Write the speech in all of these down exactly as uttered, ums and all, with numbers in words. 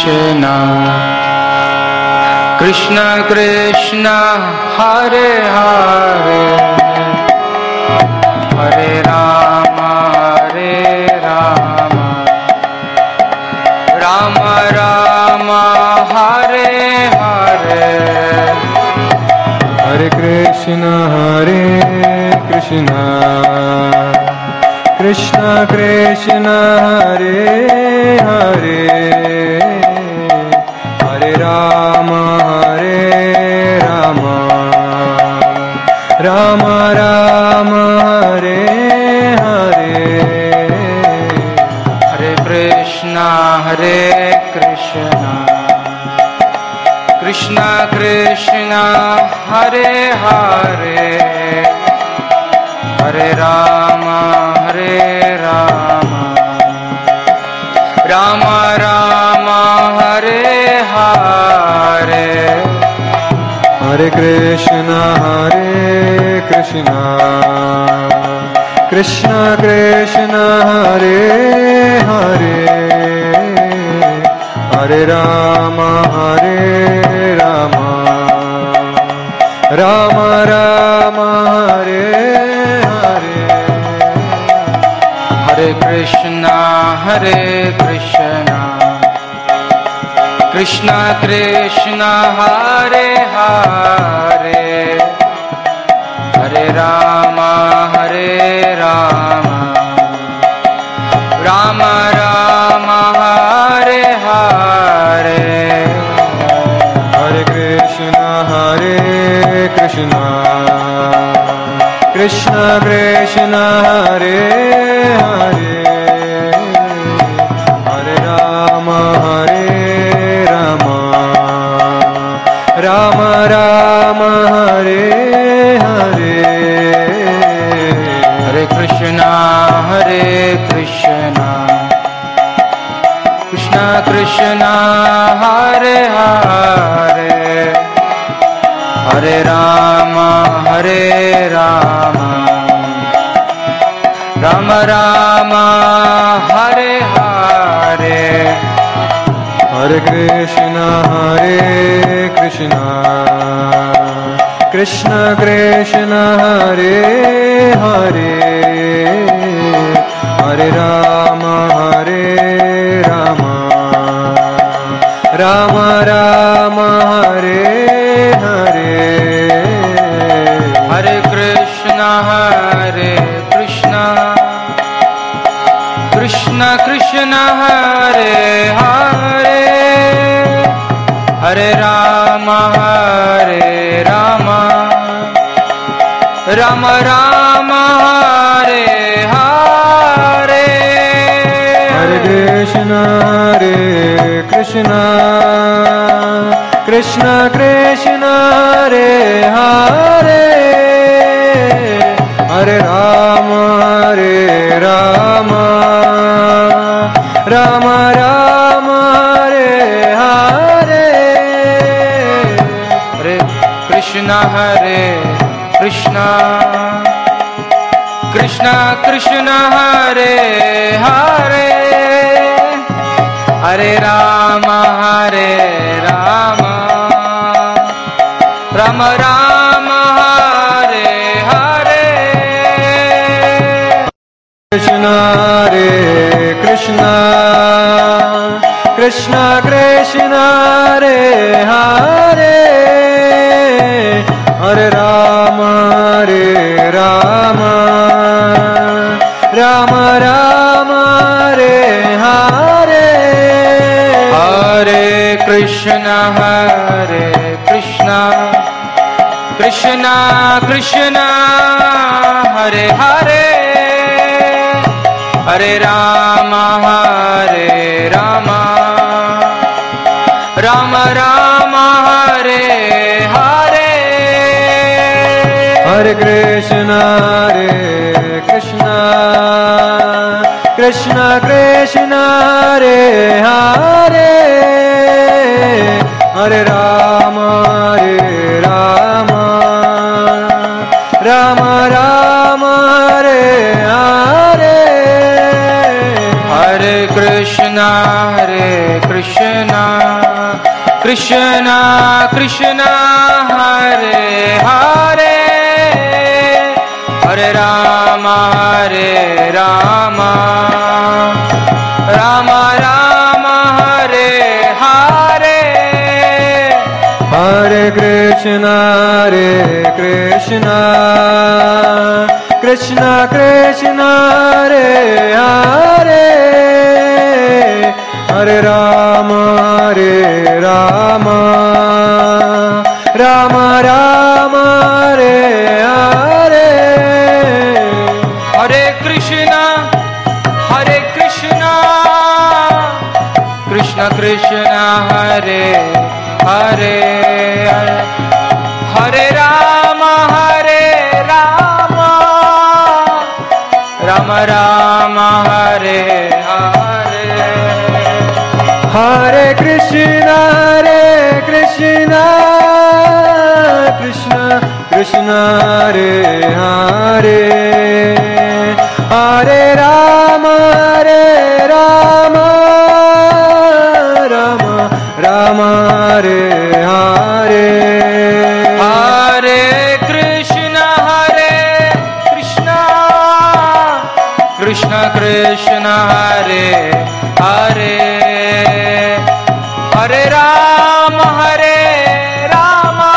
Krishna, Krishna Krishna, Hare Hare, Hare Rama, Hare Rama, Rama Rama, Hare Hare, Hare Krishna, Hare Krishna, Krishna Krishna, Hare Hare, Hare Rama, Hare Rama, Rama Rama, Hare Hare, Hare Krishna, Hare Krishna, Krishna Krishna, Hare Hare, Hare Rama, Hare Rama, Rama Rama, Hare Hare, Hare Krishna, Hare Krishna, Krishna Krishna, Hare Hare, Hare Rama, Hare Rama, Rama Rama, Hare Hare, Hare Krishna, Hare Krishna, Krishna Krishna, Hare Hare, Hare Rama, Hare Rama, Rama Rama, Hare Hare, Hare Krishna, Hare Krishna, Krishna Krishna, Hare Hare, Hare Rama, Hare Rama, Rama Rama, Hare Hare, Hare Krishna, Hare Krishna, Krishna Krishna, Hare Hare, Hare Rama, Hare Rama, Rama Rama, Hare Hare, Hare Krishna, Hare Krishna, Krishna Krishna, Hare Hare, Hare Rama, Hare Rama, Rama Rama, Hare Hare, Hare Krishna, Hare Krishna, Krishna Krishna, Hare Hare, Hare Rama, Hare Rama, Rama Rama, Hare Hare, Hare Krishna, Hare Krishna, Krishna Krishna, Hare Hare, Hare Rama, Hare Rama, Rama Rama, Hare Hare, Hare Krishna, Hare Krishna, Krishna Krishna, Hare Hare, Hare Rama, Hare Rama, Rama Rama, Hare Hare, Krishna, Hare Krishna, Krishna Krishna, Hare Hare, Hare Rama, Hare Rama, Rama Rama, Hare Hare, Hare Krishna, Hare Krishna, Krishna Krishna, Hare Hare, Hare Rama, Hare Rama, Rama Rama, Hare Hare, Hare Krishna, Hare Krishna, Krishna Krishna, Hare Hare, Hare Rama, Hare Rama, Rama Rama, Hare Hare, Hare Krishna, Hare Krishna, Krishna Krishna Hare Hare Hare Rama Hare Rama Rama Rama Hare Hare Hare Krishna Hare Krishna Krishna Krishna Hare Hare Hare Rama Hare Rama Rama Rama Hare Hare Hare Krishna Hare Krishna Krishna Krishna Hare Hare Hare Rama Hare Rama Rama Rama Hare Hare Hare Krishna Hare Krishna Krishna Krishna Hare Hare Hare Rama Hare Rama Rama Rama Hare Hare Hare Krishna Hare Krishna Krishna Krishna Hare Hare Hare Rama Hare Rama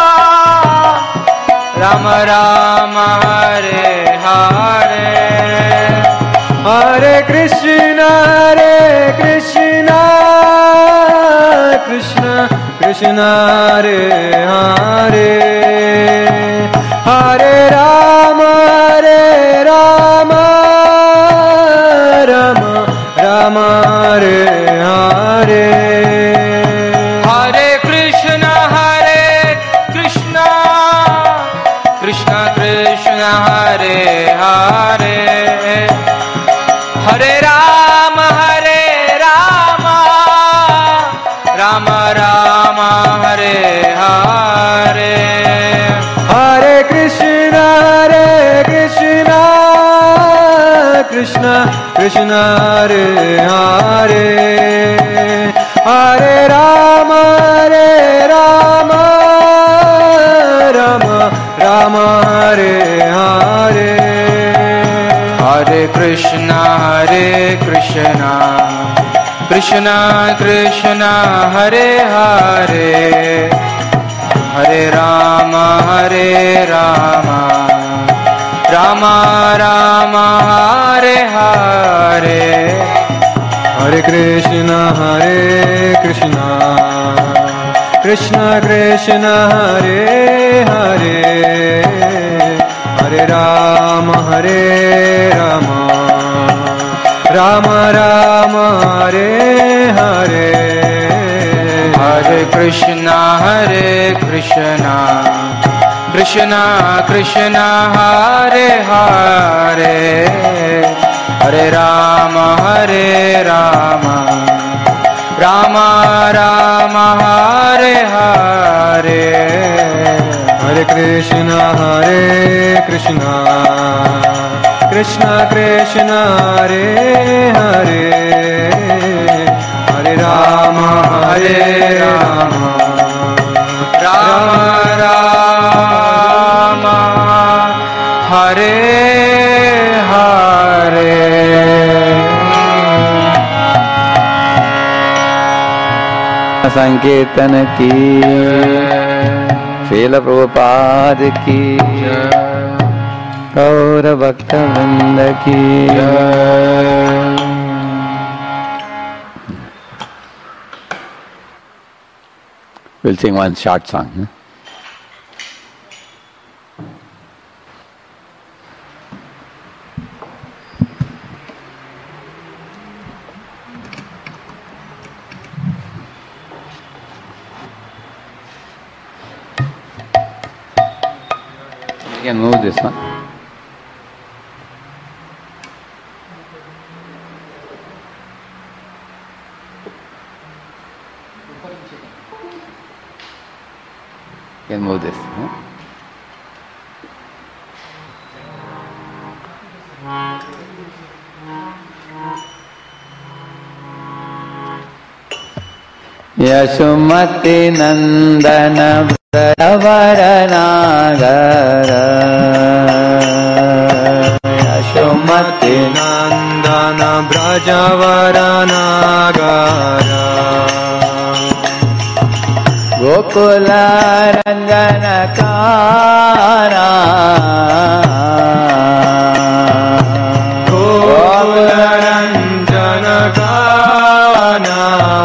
Rama Rama Hare Hare Hare Krishna Hare Krishna Krishna Krishna Hare Hare Hare Rama Hare Rama Rama Rama Hare Hare Hare Krishna Hare Krishna Krishna Krishna Hare Hare Hare Rama Hare Rama Rama Rama Hare Hare Hare Krishna Hare Krishna Krishna Krishna Hare Hare Hare Rama Hare Rama Rama Rama Hare Hare Hare Krishna Hare Krishna Krishna Krishna Hare Hare Hare Rama Hare Rama Rama Rama Hare Hare Hare Krishna Hare Krishna Krishna Krishna Hare Hare Hare Rama Hare Rama Rama Rama Hare Hare Hare Krishna Hare Krishna Krishna Krishna Hare Hare Hare Rama Hare Rama Rama Rama Hare Hare Hare Krishna Hare Krishna Krishna Krishna Hare Hare Hare Rama Hare Rama Rama Rama Hare Hare संकीर्तन की श्रील प्रभुपाद की गौर भक्त वृंद की We'll sing one short song. Huh? You can move this one. You can move this. Huh? Yashumati नंदन व्रजवर नागर यशुमति नंदन ब्रजवर नागर गोकुल रंजन काना गोकुल रंजन काना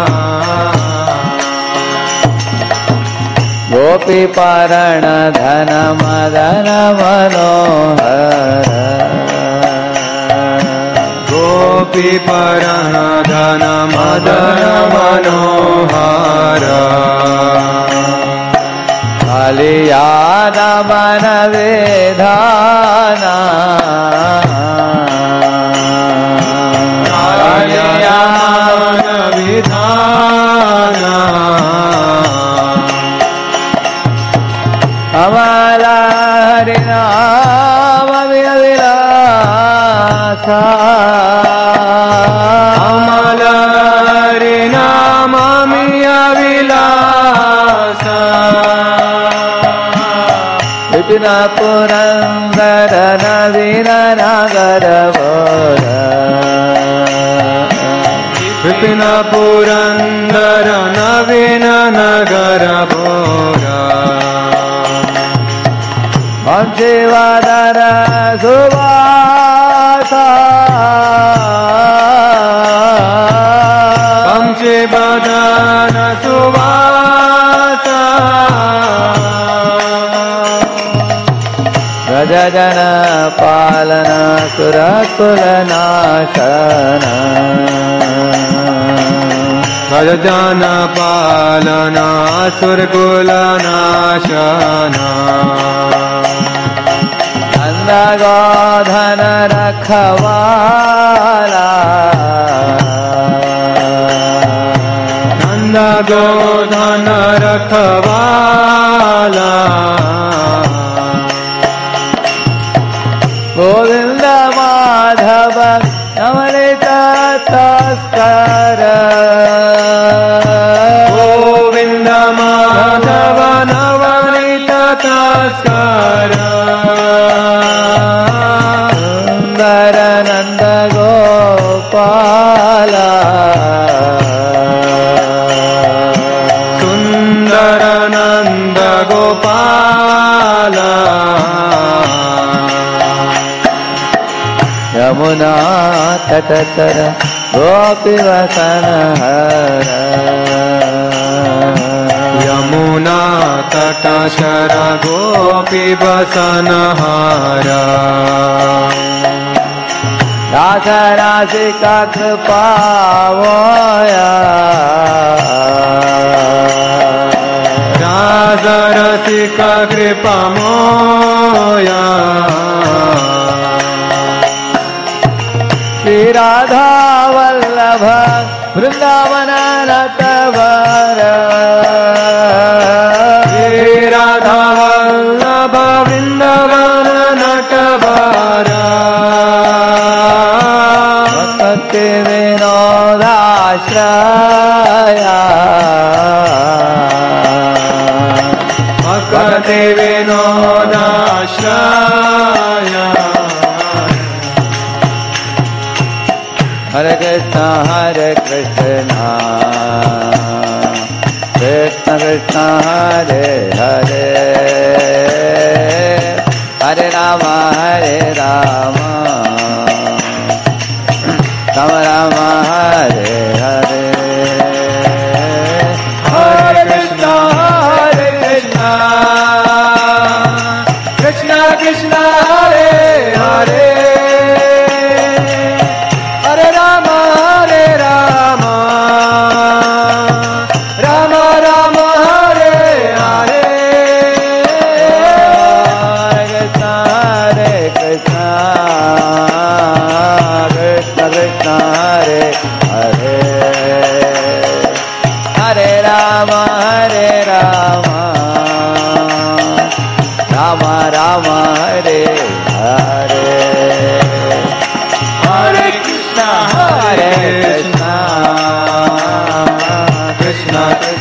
गोपी पारण धन मदन मनोहर गोपी परण धन मदन मनोहर कालियान मन विधाना कालियान विधाना अमला हरि नाम विलासा अमल हरि नाम विलासा विपिन पुरंदर नवीन नगर भोर विपिन पुरंदर नवीन नगर भोरा वंशीवदन सुवासा वंशीवदन सुवासा गजजन पालन सुरकुल नाशन गजजन पालन सुरकुल नाशन नंद गोधन रखवाला नंद गोधन रखवाला गोविंद माधव नवनीत तस्कर गोविंद माधव नवनीत तस्कर सुंदर नंद गोपाला सुंदर नंद गोपाला यमुना तटचर गोपी वसन हर यमुना तटचर गोपी वसन हर रास राशि का कृपावया रास रसिक कृपा मोया श्री राधा वल्लभ वृंदावन नटवर श्री राधा वल्लभ वृंदावन नटवर भक्ति विनोदाश्रया भक्ति विनोदाश्रया हरे कृष्ण हरे कृष्ण कृष्ण कृष्ण हरे हरे हरे राम हरे राम राम राम हरे हरे हरे कृष्ण हरे कृष्ण कृष्ण कृष्ण हरे हरे हरे राम हरे राम राम राम हरे हरे हरे कृष्ण कृष्ण कृष्ण हरे हरे हरे राम हरे राम राम राम हरे हरे हरे कृष्ण हरे Krishna Krishna Krishna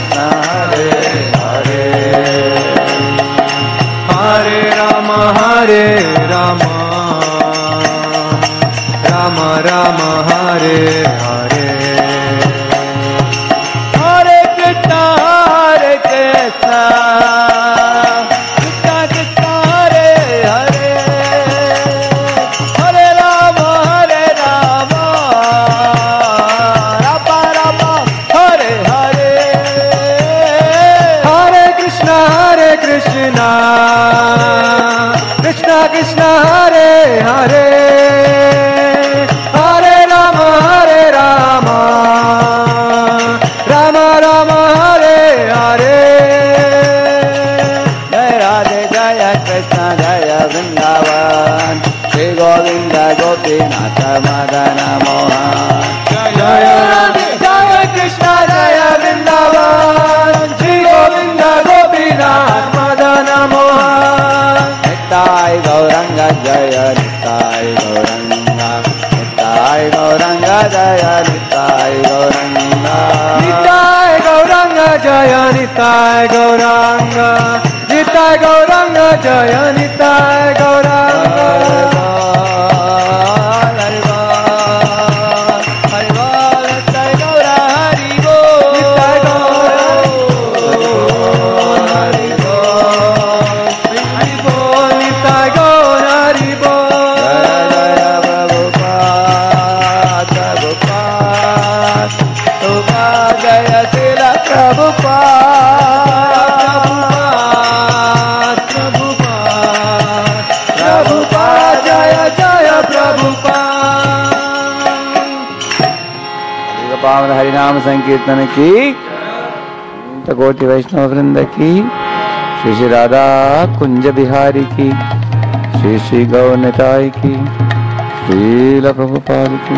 Hare Hare Hare Krishna, Hare Krishna, Krishna Krishna, Hare Hare, Hare Rama, Hare Rama, Rama Rama, Hare Hare, Hare Krishna, Hare Krishna, Krishna Krishna, Hare Hare, Hare Rama, Hare Rama, Rama Rama, Hare Hare. Jai Radhe, Jaya Krishna, Jaya Vrindavan, Shri Govinda Gopinatha Madana Mohan. Jaya Radhe, Jaya Krishna, Jaya Vrindavan, Shri Govinda Gopinath Madana Mohan. Nittai Gauranga Jaya Nittai Gauranga Nittai Gauranga Jaya Nittai Gauranga Nittai Gauranga Jaya Nittai Gauranga, Nittai Gauranga Jaya Nittai Gauranga. Hari Bol Hari Bol Nittai Gaura Hari Bol Nittai Gaura Hari Bol Hari Bol, Nittai Gaura Hari Bol. Jaya Jaya Prabhupada Prabhupada Prabhupada Jaya Srila Prabhupada Prabhupada, Prabhupada, Jaya Jaya Prabhupada. पावन हरिनाम संकीर्तन की कोटि वैष्णव वृंद की श्री श्री राधा कुंज बिहारी की श्री श्री गौनिताई की श्रील प्रभुपाद की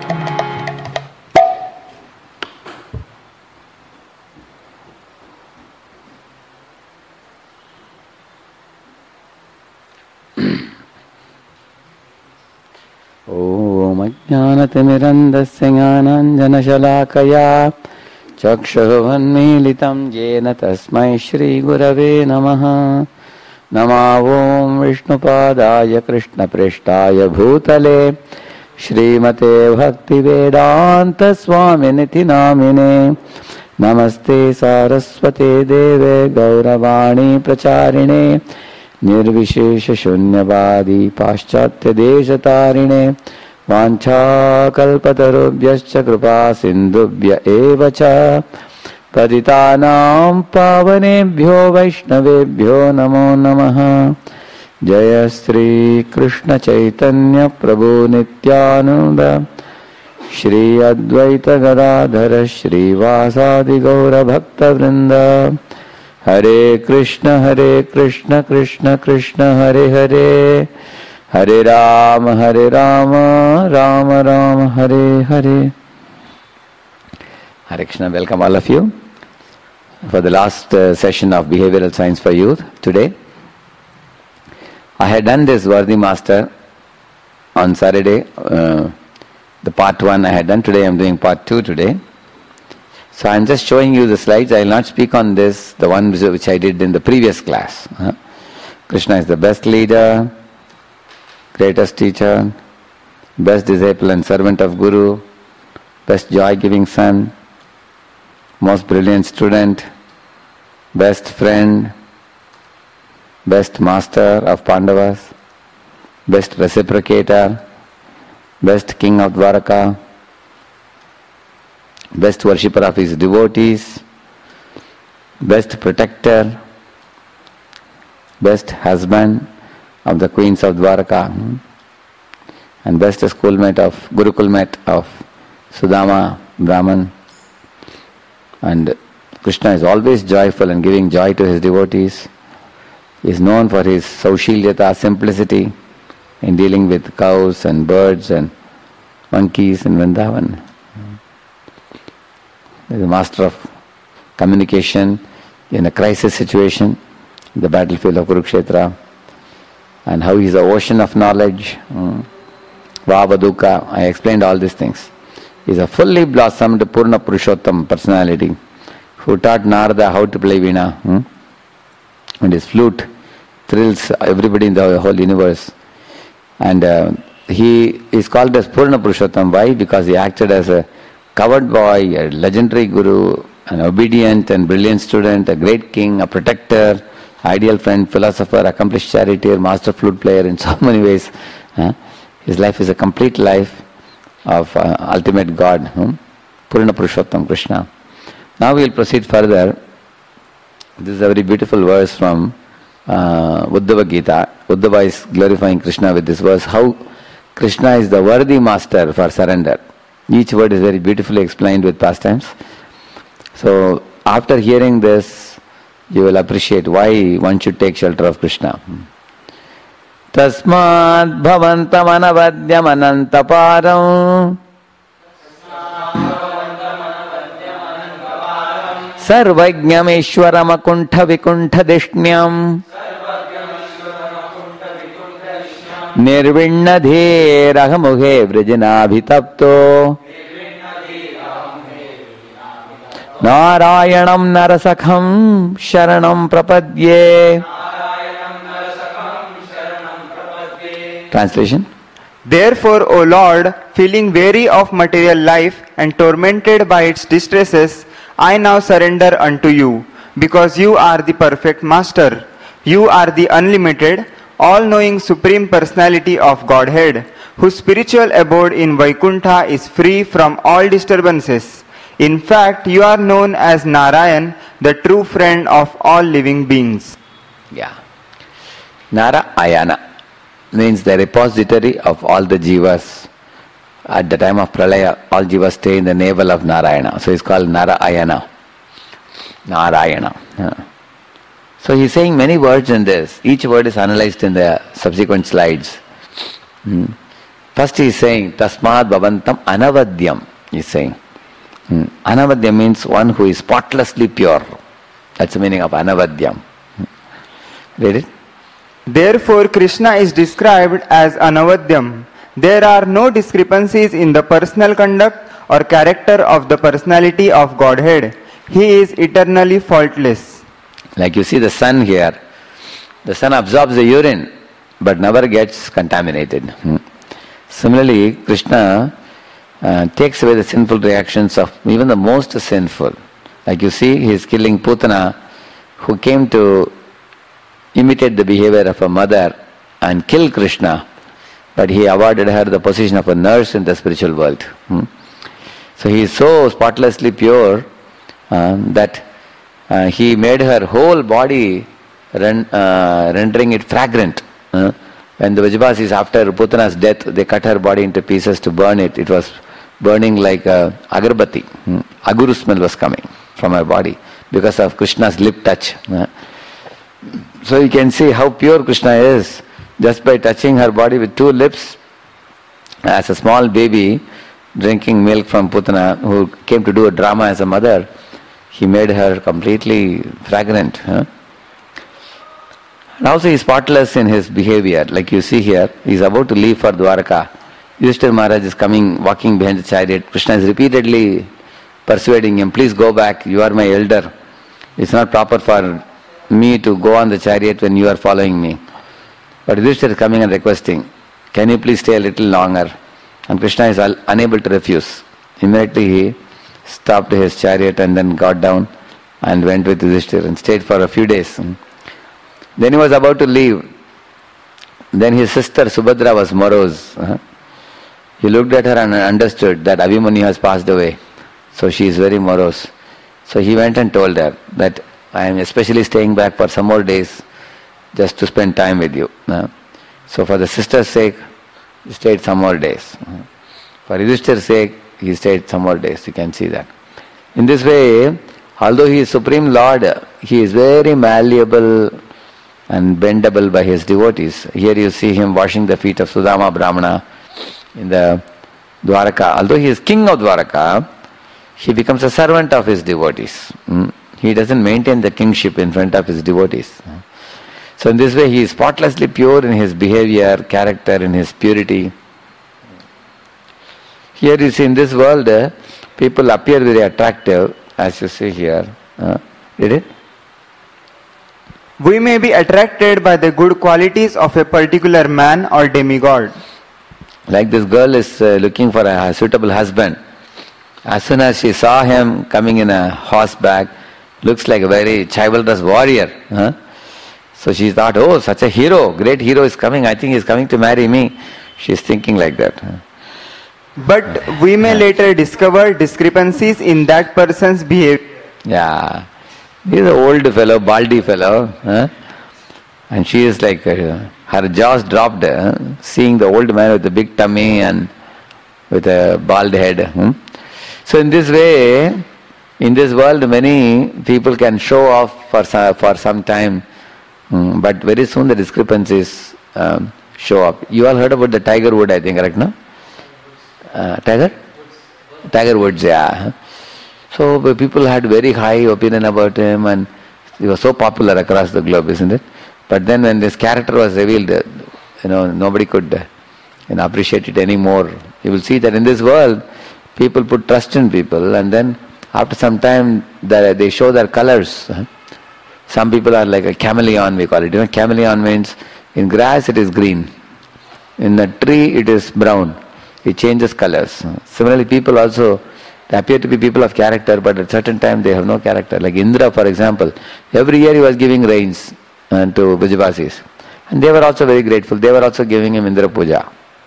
ओम अज्ञानतिमिरन्धस्य ज्ञानाञ्जनशलाकया चक्षुरुन्मीलितं येन तस्मै श्रीगुरवे नमः। नमो ॐ विष्णुपादाय कृष्णपृष्ठाय भूतले श्रीमते भक्तिवेदान्तस्वामिनिति नामिने। नमस्ते सारस्वते देवे गौरवाणी प्रचारिणे निर्विशेषशून्यवादी पाश्चात्यदेशतारिणे। वाञ्छाकल्पतरुभ्यश्च कृपा सिन्धुभ्य एव च पतितानां पावनेभ्यो वैष्णवेभ्यो नमो नमः। जय श्री कृष्ण चैतन्य प्रभु नित्यानंद श्री अद्वैत गदाधर श्रीवासादि गौर भक्तवृंद। हरे कृष्ण हरे कृष्ण कृष्ण कृष्ण हरे हरे हरे राम हरे Ram Ram Ram Hare Hare. Hare Krishna, welcome all of you for the last uh, session of Behavioral Science for Youth today. I had done this Worthy Master on Saturday, uh, the part one I had done. Today I am doing part two today. So I am just showing you the slides. I will not speak on this, the one which I did in the previous class. Uh, Krishna is the best leader, greatest teacher, best disciple and servant of Guru, best joy-giving son, most brilliant student, best friend, best master of Pandavas, best reciprocator, best king of Dwaraka, best worshipper of his devotees, best protector, best husband of the queens of Dwaraka, and best schoolmate of Gurukulmate of Sudama Brahman. And Krishna is always joyful and giving joy to his devotees. He is known for his Saushilyata, simplicity in dealing with cows and birds and monkeys in Vrindavan. He is a master of communication in a crisis situation, the battlefield of Kurukshetra, and how he is the ocean of knowledge. Vavaduka, I explained all these things. He is a fully blossomed Purna Purushottam personality who taught Narada how to play Veena. Hmm? And his flute thrills everybody in the whole universe. And uh, he is called as Purna Purushottam. Why? Because he acted as a covered boy, a legendary guru, an obedient and brilliant student, a great king, a protector, ideal friend, philosopher, accomplished charioteer, master flute player in so many ways. Uh, his life is a complete life of uh, ultimate God, hmm? Purna Purushottam Krishna. Now we will proceed further. This is a very beautiful verse from uh, Uddhava Gita. Uddhava is glorifying Krishna with this verse. How Krishna is the worthy master for surrender. Each word is very beautifully explained with pastimes. So after hearing this, you will appreciate why one should take shelter of Krishna. Tasmad bhavantam anavadyam anantaparam sarvajñam ishwaram akuntha vikuntha dishnyam nirvinnadhe rahamughe vrijinabhitapto Narayanam narasakham sharanam prapadye. Translation. Therefore, O Lord, feeling weary of material life and tormented by its distresses, I now surrender unto you, because you are the perfect Master. You are the unlimited, all-knowing Supreme Personality of Godhead, whose spiritual abode in Vaikuntha is free from all disturbances. In fact, you are known as Narayan, the true friend of all living beings. Yeah. Narayana means the repository of all the jivas. At the time of Pralaya, all jivas stay in the navel of Narayana. So it's called Narayana. Narayana. Yeah. So he's saying many words in this. Each word is analyzed in the subsequent slides. Hmm. First he is saying, Tasmad Bhavantam Anavadyam. He is saying. Hmm. Anavadyam means one who is spotlessly pure. That's the meaning of Anavadyam. Hmm. Read it. Therefore, Krishna is described as Anavadyam. There are no discrepancies in the personal conduct or character of the personality of Godhead. He is eternally faultless. Like you see the sun here. The sun absorbs the urine but never gets contaminated. Hmm. Similarly, Krishna uh, takes away the sinful reactions of even the most sinful. Like you see, he is killing Putana, who came to imitate the behavior of a mother and kill Krishna, but he awarded her the position of a nurse in the spiritual world. Hmm. So he is so spotlessly pure uh, that uh, he made her whole body ren- uh, rendering it fragrant. Uh, when the Vrajavasis, after Putana's death, they cut her body into pieces to burn it. It was burning like a agarbati. Hmm. Aguru smell was coming from her body because of Krishna's lip touch. Uh, so you can see how pure Krishna is. Just by touching her body with two lips, as a small baby drinking milk from Putana, who came to do a drama as a mother, he made her completely fragrant. Huh? And also he is spotless in his behavior. Like you see here, he is about to leave for Dwaraka. Yudhishthira Maharaj is coming, walking behind the chariot. Krishna is repeatedly persuading him, please go back, you are my elder. It's not proper for me to go on the chariot when you are following me. But Yudhishthira is coming and requesting, can you please stay a little longer? And Krishna is unable to refuse. Immediately he stopped his chariot and then got down and went with Yudhishthira and stayed for a few days. Then he was about to leave. Then his sister Subhadra was morose. He looked at her and understood that Abhimanyu has passed away. So she is very morose. So he went and told her that I am especially staying back for some more days just to spend time with you. Uh, so for the sister's sake, he stayed some more days. Uh, for Yudhishthira's sake, he stayed some more days. You can see that. In this way, although he is Supreme Lord, he is very malleable and bendable by his devotees. Here you see him washing the feet of Sudama Brahmana in the Dwaraka. Although he is king of Dwaraka, he becomes a servant of his devotees. Mm. He doesn't maintain the kingship in front of his devotees. So in this way he is spotlessly pure in his behavior, character, in his purity. Here you see in this world, uh, people appear very attractive, as you see here. Uh, did it? We may be attracted by the good qualities of a particular man or demigod. Like this girl is uh, looking for a suitable husband. As soon as she saw him coming in a horseback, looks like a very chivalrous warrior. Huh? So she thought, oh, such a hero, great hero is coming. I think he's coming to marry me. She's thinking like that. Huh? But we may later discover discrepancies in that person's behavior. Yeah. He's an old fellow, baldy fellow. Huh? And she is like, uh, her jaws dropped, uh, seeing the old man with the big tummy and with a bald head. Hmm? So in this way, in this world, many people can show off for some, for some time, hmm, but very soon the discrepancies um, show up. You all heard about the Tiger Woods, I think, correct, no? Uh, Tiger? Tiger Woods, yeah. So people had very high opinion about him and he was so popular across the globe, isn't it? But then when this character was revealed, you know, nobody could you know, appreciate it anymore. You will see that in this world, people put trust in people and then after some time they show their colors. Some people are like a chameleon, we call it. You know, chameleon means in grass it is green. In a tree it is brown. It changes colors. Similarly, people also, they appear to be people of character, but at certain time they have no character. Like Indra, for example, every year he was giving rains uh, to Vrijabasis. And they were also very grateful. They were also giving him Indra Puja.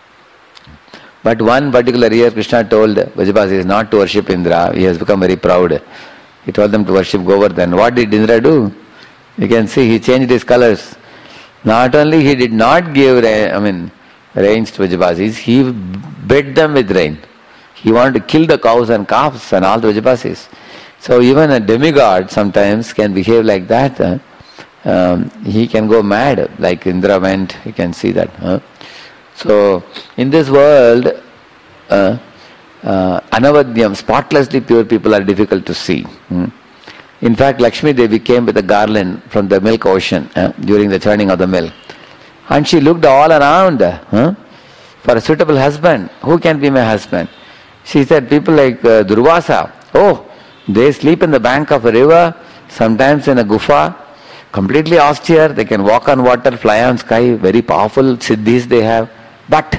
But one particular year, Krishna told Vrijabasis not to worship Indra. He has become very proud. He told them to worship Govardhan. What did Indra do? You can see he changed his colors. Not only he did not give rain, I mean, rains to Vrijabasis, he bed them with rain. He wanted to kill the cows and calves and all the Vrijabasis. So even a demigod sometimes can behave like that. Huh? Um, he can go mad, like Indra went. You can see that. Huh? So in this world, uh, uh, anavadhyam, spotlessly pure people are difficult to see. Hmm? In fact, Lakshmi Devi came with a garland from the milk ocean uh, during the churning of the milk. And she looked all around huh, for a suitable husband. Who can be my husband? She said, people like uh, Durvasa, oh, they sleep in the bank of a river, sometimes in a gufa, completely austere, they can walk on water, fly on sky, very powerful siddhis they have. But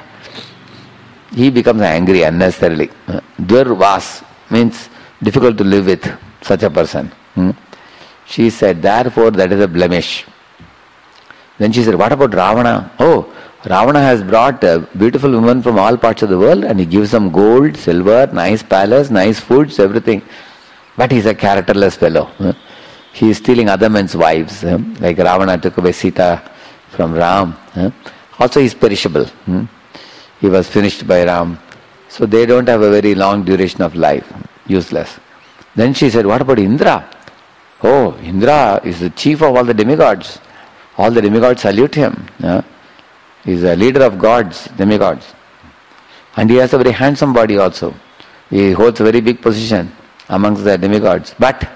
he becomes angry unnecessarily. Durvas means difficult to live with such a person. Hmm? She said, therefore that is a blemish. Then she said, what about Ravana? Oh, Ravana has brought a beautiful women from all parts of the world and he gives them gold, silver, nice palace, nice foods, everything. But he's a characterless fellow. He is stealing other men's wives. Like Ravana took away Sita from Ram. Also he is perishable. He was finished by Ram. So they don't have a very long duration of life. Useless. Then she said, what about Indra? Oh, Indra is the chief of all the demigods. All the demigods salute him. Yeah? He is a leader of gods, demigods. And he has a very handsome body also. He holds a very big position amongst the demigods. But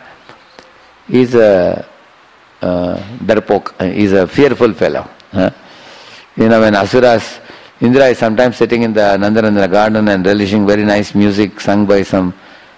he is a uh, darpok, he is a fearful fellow. Huh? You know, when Asuras, Indra is sometimes sitting in the Nandanandana garden and relishing very nice music sung by some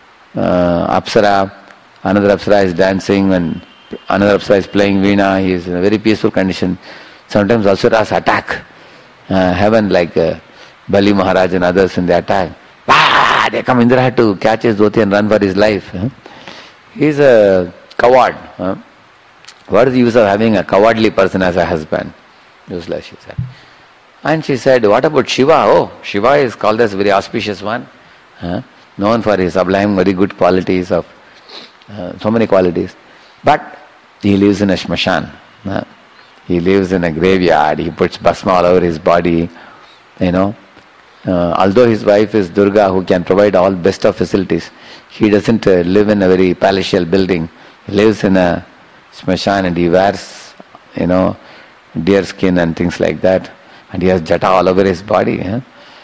uh, Apsara. Another Apsara is dancing and another Apsara is playing veena. He is in a very peaceful condition. Sometimes Asuras attack uh, heaven like uh, Bali Maharaj and others in the attack. Ah, they come, Indra had to catch his dhoti and run for his life. Huh? He is a coward. Huh? What is the use of having a cowardly person as a husband? Useless, she said. And she said, what about Shiva? Oh, Shiva is called as a very auspicious one. Huh? Known for his sublime, very good qualities of uh, so many qualities. But he lives in a shmashan. Huh? He lives in a graveyard. He puts bhasma all over his body. You know. Uh, although his wife is Durga, who can provide all best of facilities, he doesn't uh, live in a very palatial building. He lives in a shmashan and he wears, you know, deer skin and things like that. And he has jata all over his body. Huh?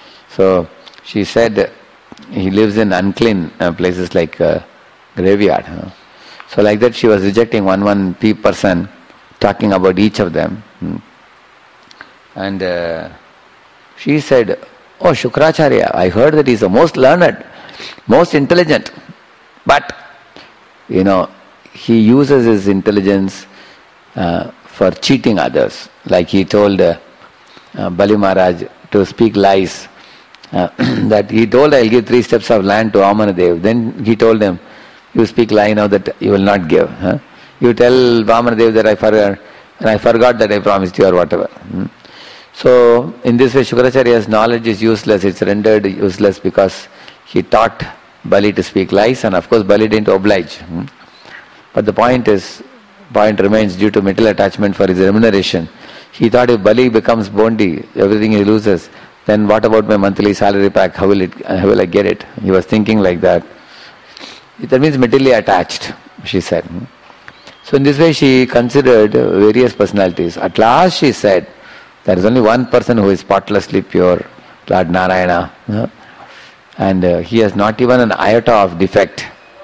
So she said he lives in unclean uh, places like uh, graveyard. Huh? So like that she was rejecting one one p person, talking about each of them. Hmm. And uh, she said, oh, Shukracharya, I heard that he is the most learned, most intelligent. But, you know, he uses his intelligence uh, for cheating others. Like he told uh, uh, Bali Maharaj to speak lies uh, that he told, I'll give three steps of land to Vamanadev. Then he told him, you speak lie now that you will not give. Huh? You tell Vamanadev that I forgot, and I forgot that I promised you or whatever. Hmm? So, in this way, Shukracharya's knowledge is useless. It's rendered useless because he taught Bali to speak lies, and of course Bali didn't oblige. Hmm? But the point is, point remains, due to material attachment for his remuneration. He thought if Bali becomes Bondi, everything he loses, then what about my monthly salary pack? How will it? How will I get it? He was thinking like that. That means materially attached, she said. So in this way she considered various personalities. At last she said, there is only one person who is spotlessly pure, Lord Narayana. And uh, he has not even an iota of defect.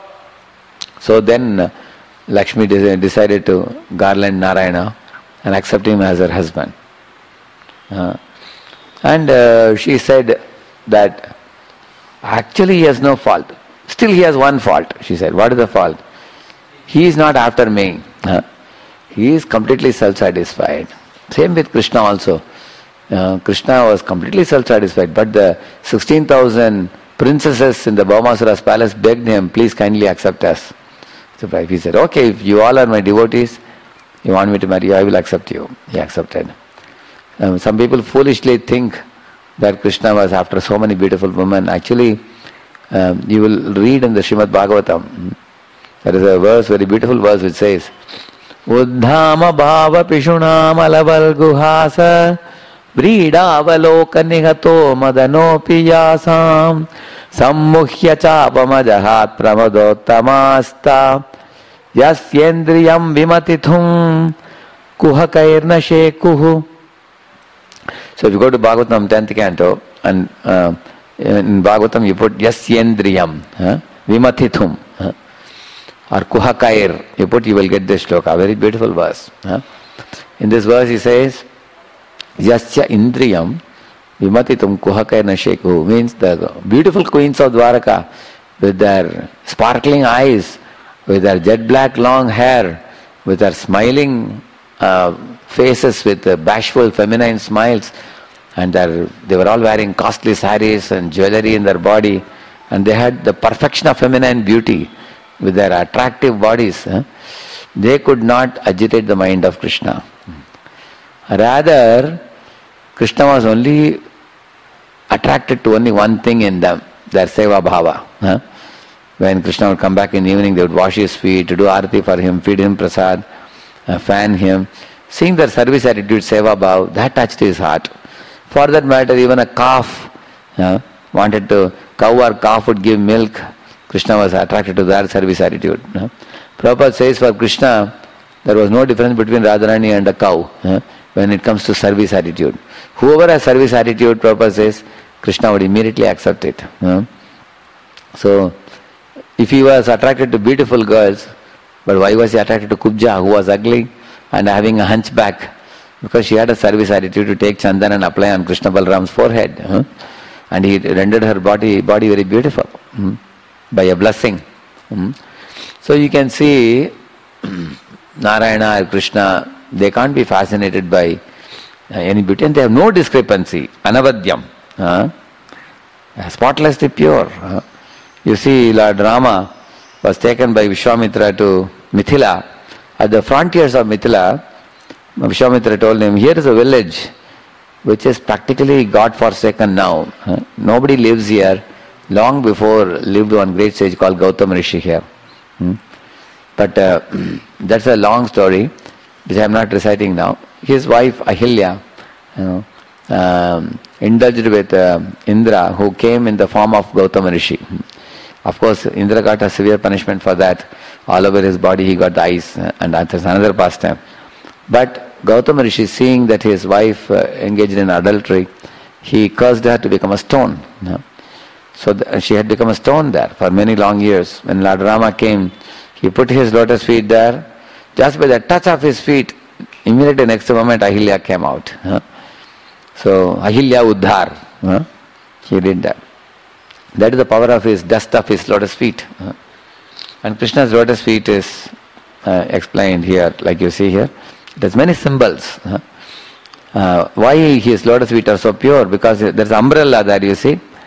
So then uh, Lakshmi de- decided to garland Narayana and accept him as her husband. Uh, and uh, she said that actually he has no fault. Still he has one fault, she said. What is the fault? He is not after me. Uh, he is completely self-satisfied. Same with Krishna also. Uh, Krishna was completely self-satisfied, but the sixteen thousand princesses in the Bhaumasura's palace begged him, please kindly accept us. So he said, okay, if you all are my devotees, you want me to marry you, I will accept you. He accepted. Um, some people foolishly think that Krishna was after so many beautiful women. Actually, um, you will read in the Srimad Bhagavatam, there is a verse, very beautiful verse which says, Uddhama bhava pishunam alaval guhasa Vridavaloka nihato madano piyasam Sammuhya chapamajahat pramadottamasta Yasyendriyam vimatithum kuhakairna shekuhu. So if you go to Bhagavatam tenth canto, and uh, in Bhagavatam you put Yasyendriyam, huh? Vimatithum, huh? or Kuhakair, you put, you will get this shloka, very beautiful verse. Huh? In this verse he says, Yasya Indriyam Vimatitum Kuhakair Nasheku, means the beautiful queens of Dwaraka with their sparkling eyes, with their jet black long hair, with their smiling uh, faces with uh, bashful feminine smiles, and their, they were all wearing costly saris and jewelry in their body, and they had the perfection of feminine beauty with their attractive bodies. Huh? They could not agitate the mind of Krishna. Rather, Krishna was only attracted to only one thing in them, their seva bhava. Huh? When Krishna would come back in the evening, they would wash his feet, do arati for him, feed him prasad, uh, fan him. Seeing their service attitude, seva bhava, that touched his heart. For that matter, even a calf uh, wanted to, cow or calf would give milk, Krishna was attracted to their service attitude. Uh. Prabhupada says for Krishna, there was no difference between Radharani and a cow uh, when it comes to service attitude. Whoever has service attitude, Prabhupada says, Krishna would immediately accept it. Uh. So, if he was attracted to beautiful girls, but why was he attracted to Kubja, who was ugly and having a hunchback? Because she had a service attitude to take chandan and apply on Krishna Balram's forehead. Uh. And he rendered her body body very beautiful. Uh. By a blessing. Hmm. So you can see Narayana or Krishna, they can't be fascinated by uh, any beauty, and they have no discrepancy. Anavadyam. Uh, spotlessly pure. Uh, you see, Lord Rama was taken by Vishwamitra to Mithila. At the frontiers of Mithila, Vishwamitra told him, here is a village which is practically God-forsaken now. Uh, nobody lives here. Long before lived one great sage called Gautama Rishi here. Hmm? But uh, that's a long story which I am not reciting now. His wife Ahilya, you know, um, indulged with uh, Indra, who came in the form of Gautama Rishi. Of course, Indra got a severe punishment for that. All over his body he got the eyes, uh, and that's another pastime. But Gautama Rishi, seeing that his wife uh, engaged in adultery, he cursed her to become a stone. You know? So th- she had become a stone there for many long years. When Lord Rama came, he put his lotus feet there. Just by the touch of his feet, immediately next moment Ahilya came out. Huh? So Ahilya Uddhar, huh? He did that. That is the power of his dust of his lotus feet. Huh? And Krishna's lotus feet is uh, explained here, like you see here. It has many symbols. Huh? Uh, why his lotus feet are so pure? Because there's umbrella there, you see.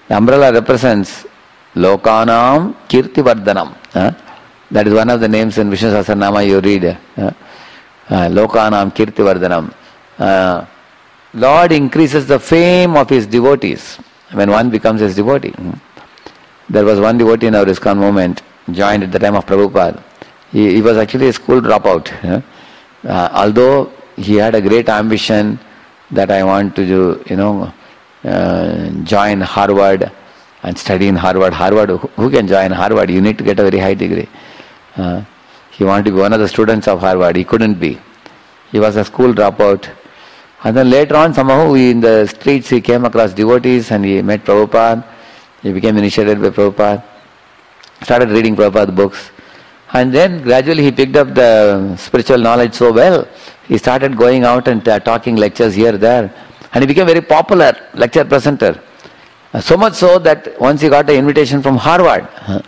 The umbrella represents Lokanam Kirtivardhanam. Huh? That is one of the names in Vishnu Sahasranama you read. Uh, uh, Lokanam Kirtivardhanam. Uh, Lord increases the fame of his devotees when one becomes his devotee. There was one devotee in our ISKCON movement, joined at the time of Prabhupada. He, he was actually a school dropout. Uh, uh, although he had a great ambition that I want to do, you know, uh, join Harvard and study in Harvard. Harvard, who, who can join Harvard? You need to get a very high degree. Uh, he wanted to be one of the students of Harvard. He couldn't be. He was a school dropout. And then later on, somehow we, in the streets he came across devotees and he met Prabhupada. He became initiated by Prabhupada. Started reading Prabhupada's books. And then gradually he picked up the spiritual knowledge so well. He started going out and uh, talking lectures here, there. And he became very popular lecture presenter. Uh, so much so that once he got an invitation from Harvard.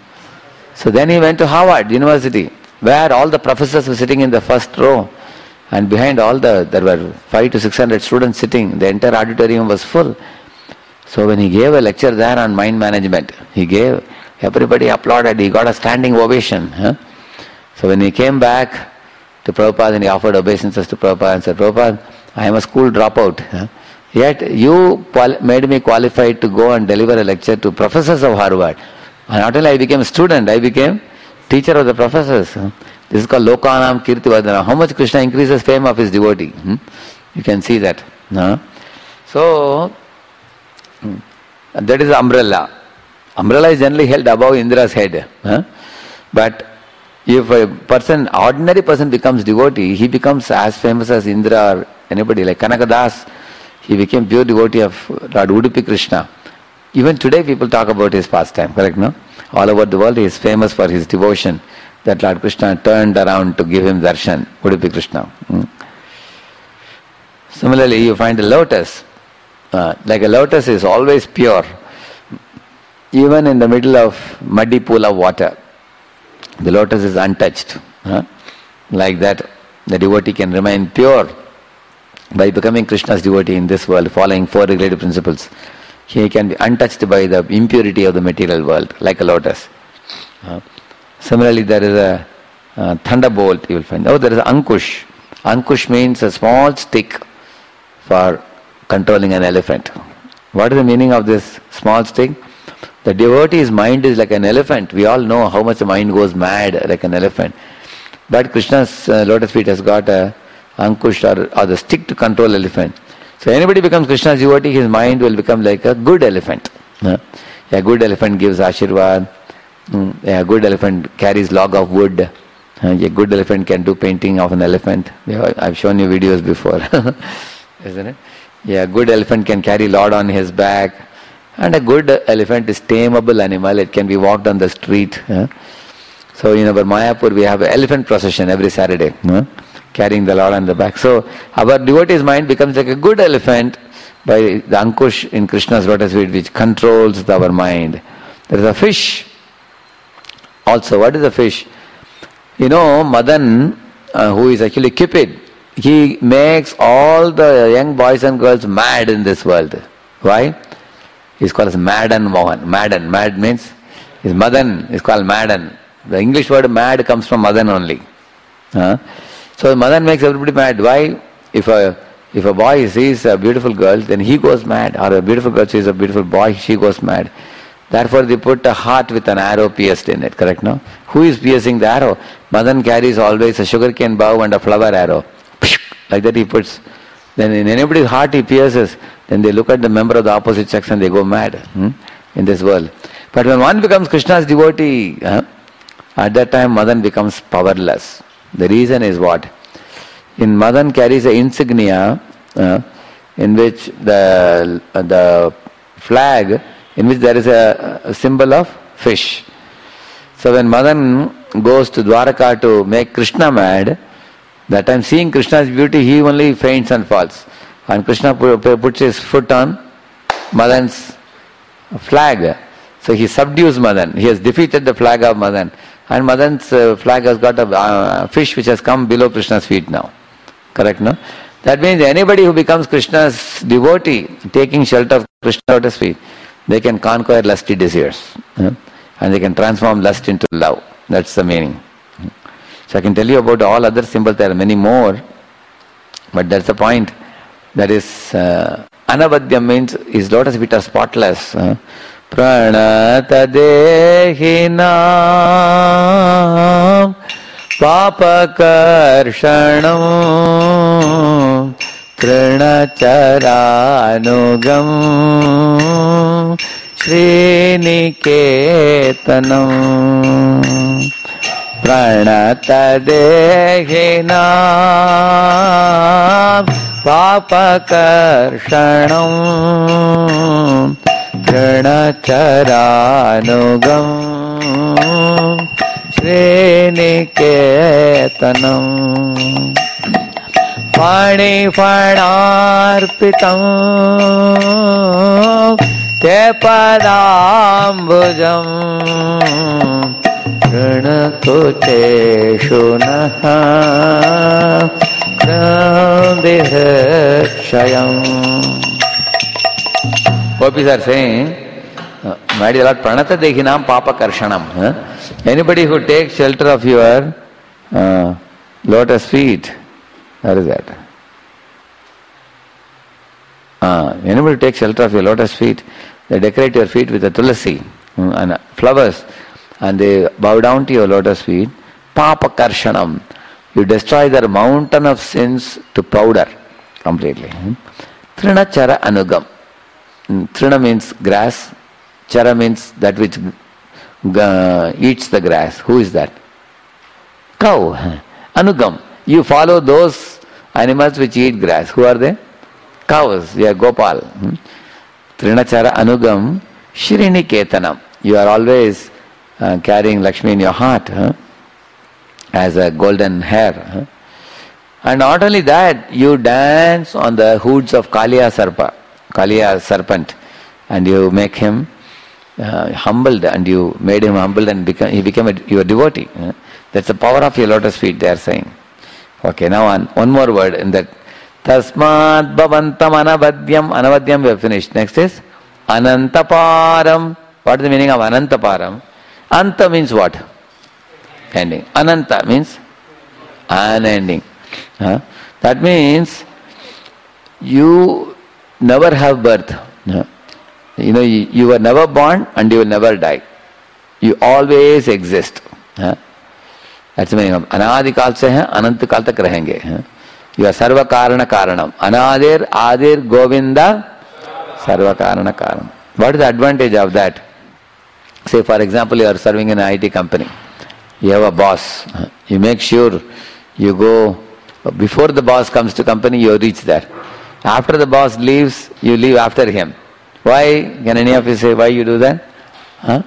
So then he went to Harvard University, where all the professors were sitting in the first row. And behind all the, there were five to six hundred students sitting. The entire auditorium was full. So when he gave a lecture there on mind management, he gave, everybody applauded. He got a standing ovation. Huh? So when he came back to Prabhupada and he offered obeisances to Prabhupada and said, Prabhupada, I am a school dropout. Huh? Yet you quali- made me qualified to go and deliver a lecture to professors of Harvard. And not only I became a student, I became teacher of the professors. Huh? This is called Lokanam Kirtivardhanam. How much Krishna increases fame of his devotee. Hmm? You can see that. Huh? So, hmm, that is the umbrella. Umbrella is generally held above Indra's head. Huh? But if a person, ordinary person becomes devotee, he becomes as famous as Indra or anybody. Like Kanakadas, he became pure devotee of Lord Udupi Krishna. Even today people talk about his pastime, correct, no? All over the world he is famous for his devotion. That Lord Krishna turned around to give him darshan, Udupi Krishna. Hmm. Similarly, you find a lotus. Uh, like a lotus is always pure. Even in the middle of muddy pool of water, the lotus is untouched. Huh? Like that, the devotee can remain pure by becoming Krishna's devotee in this world, following four regulative principles. He can be untouched by the impurity of the material world, like a lotus. Uh, Similarly, there is a uh, thunderbolt, you will find. Oh, there is Ankush. Ankush means a small stick for controlling an elephant. What is the meaning of this small stick? The devotee's mind is like an elephant. We all know how much the mind goes mad like an elephant. But Krishna's uh, lotus feet has got a Ankush or, or the stick to control elephant. So anybody becomes Krishna's devotee, his mind will become like a good elephant. Uh, a good elephant gives Ashirvad. Mm, a good elephant carries log of wood. Uh, a good elephant can do painting of an elephant. Yeah, I've shown you videos before, isn't it? Yeah, a good elephant can carry load on his back, and a good elephant is tameable animal. It can be walked on the street. Uh. So in our Mayapur we have an elephant procession every Saturday, uh, carrying the load on the back. So our devotee's mind becomes like a good elephant by the Ankush in Krishna's lotus feet, which controls our mind. There is a fish. Also, what is a fish? You know, Madan, uh, who is actually Cupid, he makes all the young boys and girls mad in this world. Why? He's called as Madan Mohan. Madan. Mad means, his Madan is called Madan. The English word mad comes from Madan only. Uh, so Madan makes everybody mad. Why? If a if a boy sees a beautiful girl, then he goes mad. Or a beautiful girl sees a beautiful boy, she goes mad. Therefore they put a heart with an arrow pierced in it, correct, no? Who is piercing the arrow? Madan carries always a sugarcane bow and a flower arrow. Like that he puts. Then in anybody's heart he pierces. Then they look at the member of the opposite sex and they go mad hmm, in this world. But when one becomes Krishna's devotee, huh, at that time Madan becomes powerless. The reason is what? In Madan carries an insignia uh, in which the, uh, the flag in which there is a, a symbol of fish. So when Madan goes to Dwaraka to make Krishna mad, that time seeing Krishna's beauty, he only faints and falls. And Krishna puts his foot on Madan's flag. So he subdues Madan. He has defeated the flag of Madan. And Madan's uh, flag has got a uh, fish which has come below Krishna's feet now. Correct, no? That means anybody who becomes Krishna's devotee, taking shelter of Krishna's lotus feet, they can conquer lusty desires. Uh, and they can transform lust into love. That's the meaning. So I can tell you about all other symbols, there are many more. But that's the point. That is, uh, Anavadyam means his lotus feet are spotless. Uh, Pranata dehinam papakarshanam trinacharanugam sriniketanam pranata dehinam papakarshanam trinacharanugam sriniketanam Panifanarpitam te padambujam Ranakuche naha krandihakshayam. Gopis are saying, my dear Lord, pranata dehinam papa karshanam. Anybody who takes shelter of your uh, lotus feet, what is that? Ah, anybody takes shelter of your lotus feet, they decorate your feet with a tulasi um, and flowers, and they bow down to your lotus feet. Papa karshanam. You destroy their mountain of sins to powder completely. Trina chara anugam. Trina means grass. Chara means that which uh, eats the grass. Who is that? Cow. Anugam. You follow those animals which eat grass. Who are they? Cows. You are Gopal. Trinachara Anugam Shrini Ketanam. You are always uh, carrying Lakshmi in your heart huh? as a golden hair. Huh? And not only that, you dance on the hoods of Kaliya Sarpa, Kaliya serpent, and you make him uh, humbled, and you made him humbled, and become, he became a, your devotee. Huh? That's the power of your lotus feet, they are saying. Okay, now one, one more word in that. Tasmat bhavantam anavadyam. Anavadyam we have finished. Next is anantaparam. What is the meaning of anantaparam? Anta means what? Ending. Ananta means unending. Huh? That means you never have birth. Huh? You know, you, you were never born and you will never die. You always exist. Huh? That's the meaning of Anadi Kal se hai, Anant Kal tak rahenge. You are Sarva Karana Karanam. Anadir Adir Govinda Sarva Karana Karanam. What is the advantage of that? Say for example, you are serving in an I T company. You have a boss. You make sure you go, before the boss comes to company, you reach there. After the boss leaves, you leave after him. Why? Can any of you say why you do that? Huh?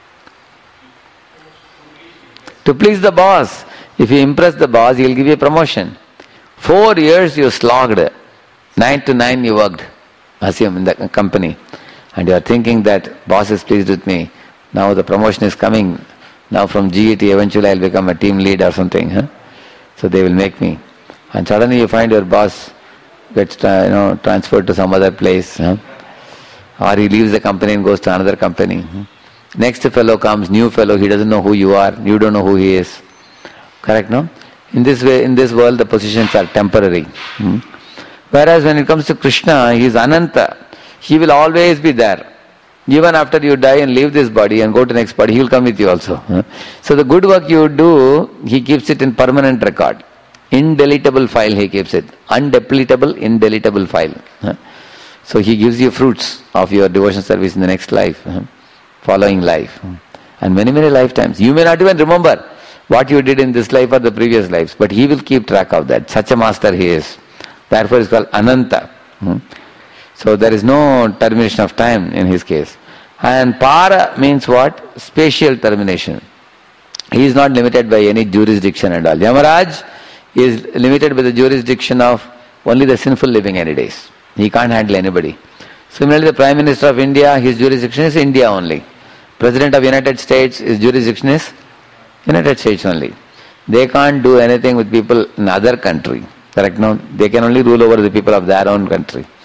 To please the boss. If you impress the boss, he will give you a promotion. Four years you slogged. Nine to nine you worked. Assume in the company. And you are thinking that boss is pleased with me. Now the promotion is coming. Now from G E T eventually I will become a team lead or something. Huh? So they will make me. And suddenly you find your boss gets uh, you know, transferred to some other place. Huh? Or he leaves the company and goes to another company. Huh? Next fellow comes, new fellow, he doesn't know who you are, you don't know who he is. Correct, no? In this way, in this world, the positions are temporary. Hmm? Whereas when it comes to Krishna, he is Ananta. He will always be there. Even after you die and leave this body and go to the next body, he will come with you also. Huh? So the good work you do, he keeps it in permanent record. Indeletable file he keeps it. Undeletable, indeletable file. Huh? So he gives you fruits of your devotion service in the next life. Huh? Following life. And many, many lifetimes. You may not even remember what you did in this life or the previous lives, but he will keep track of that. Such a master he is. Therefore it's called Ananta. So there is no termination of time in his case. And Para means what? Spatial termination. He is not limited by any jurisdiction at all. Yamaraj is limited by the jurisdiction of only the sinful living any days. He can't handle anybody. Similarly, the Prime Minister of India, his jurisdiction is India only. President of United States, his jurisdiction is United States only. They can't do anything with people in other country. Correct? No? They can only rule over the people of their own country.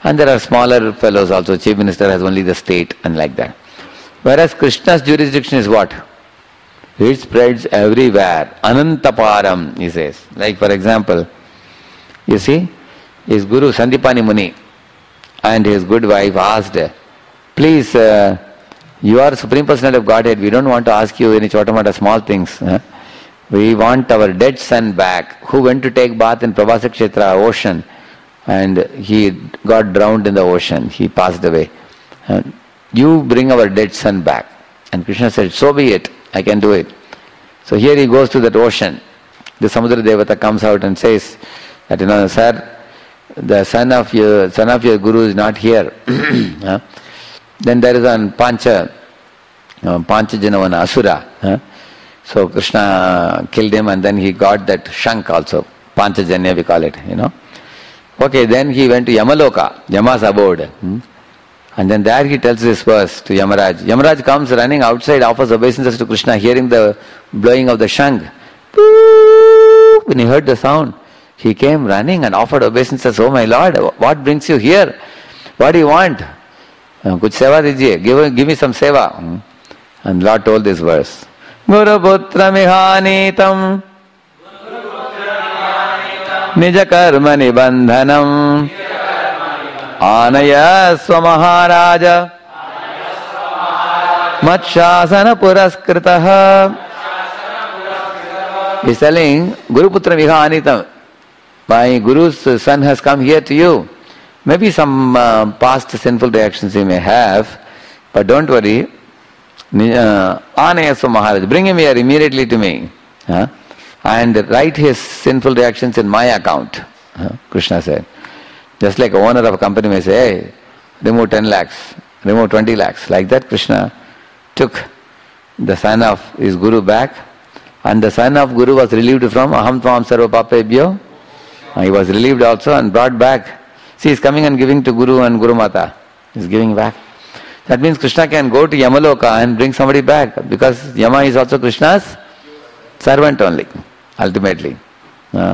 And there are smaller fellows also. Chief Minister has only the state and like that. Whereas Krishna's jurisdiction is what? It spreads everywhere. Anantaparam, he says. Like for example, you see, his Guru Sandipani Muni and his good wife asked, please, uh, you are Supreme Personality of Godhead, we don't want to ask you any chotamata small things. Huh? We want our dead son back, who went to take bath in Prabhasa Kshetra ocean, and he got drowned in the ocean, he passed away. Uh, you bring our dead son back. And Krishna said, so be it, I can do it. So here he goes to that ocean. The Samudra Devata comes out and says that, you know, sir, the son of your son of your Guru is not here. Huh? Then there is an Pancha, uh, Panchajanavana Asura. Huh? So Krishna killed him and then he got that Shank also. Panchajanya we call it, you know. Okay, then he went to Yamaloka, Yama's abode. Hmm? And then there he tells this verse to Yamaraj. Yamaraj comes running outside, offers obeisances to Krishna, hearing the blowing of the Shank. When he heard the sound, he came running and offered obeisances. Oh my Lord, what brings you here? What do you want? Kuch seva dijiye, give, give me some seva. And Lord told this verse. Guru putra mihanitam nija karma nibandhanam anaya swamaharaja matshasana puraskritaha. He is telling, Guru putra mihanitam, my Guru's son has come here to you. Maybe some uh, past sinful reactions he may have, but don't worry. Anaya Maharaj, bring him here immediately to me. Huh? And write his sinful reactions in my account. Huh? Krishna said. Just like a owner of a company may say, hey, remove ten lakhs, remove twenty lakhs. Like that, Krishna took the son of his Guru back, and the son of Guru was relieved from Aham Tvam Sarva Papebhyo. He was relieved also and brought back. See, he is coming and giving to Guru and Guru Mata. He is giving back. That means Krishna can go to Yamaloka and bring somebody back, because Yama is also Krishna's servant only, ultimately. Uh,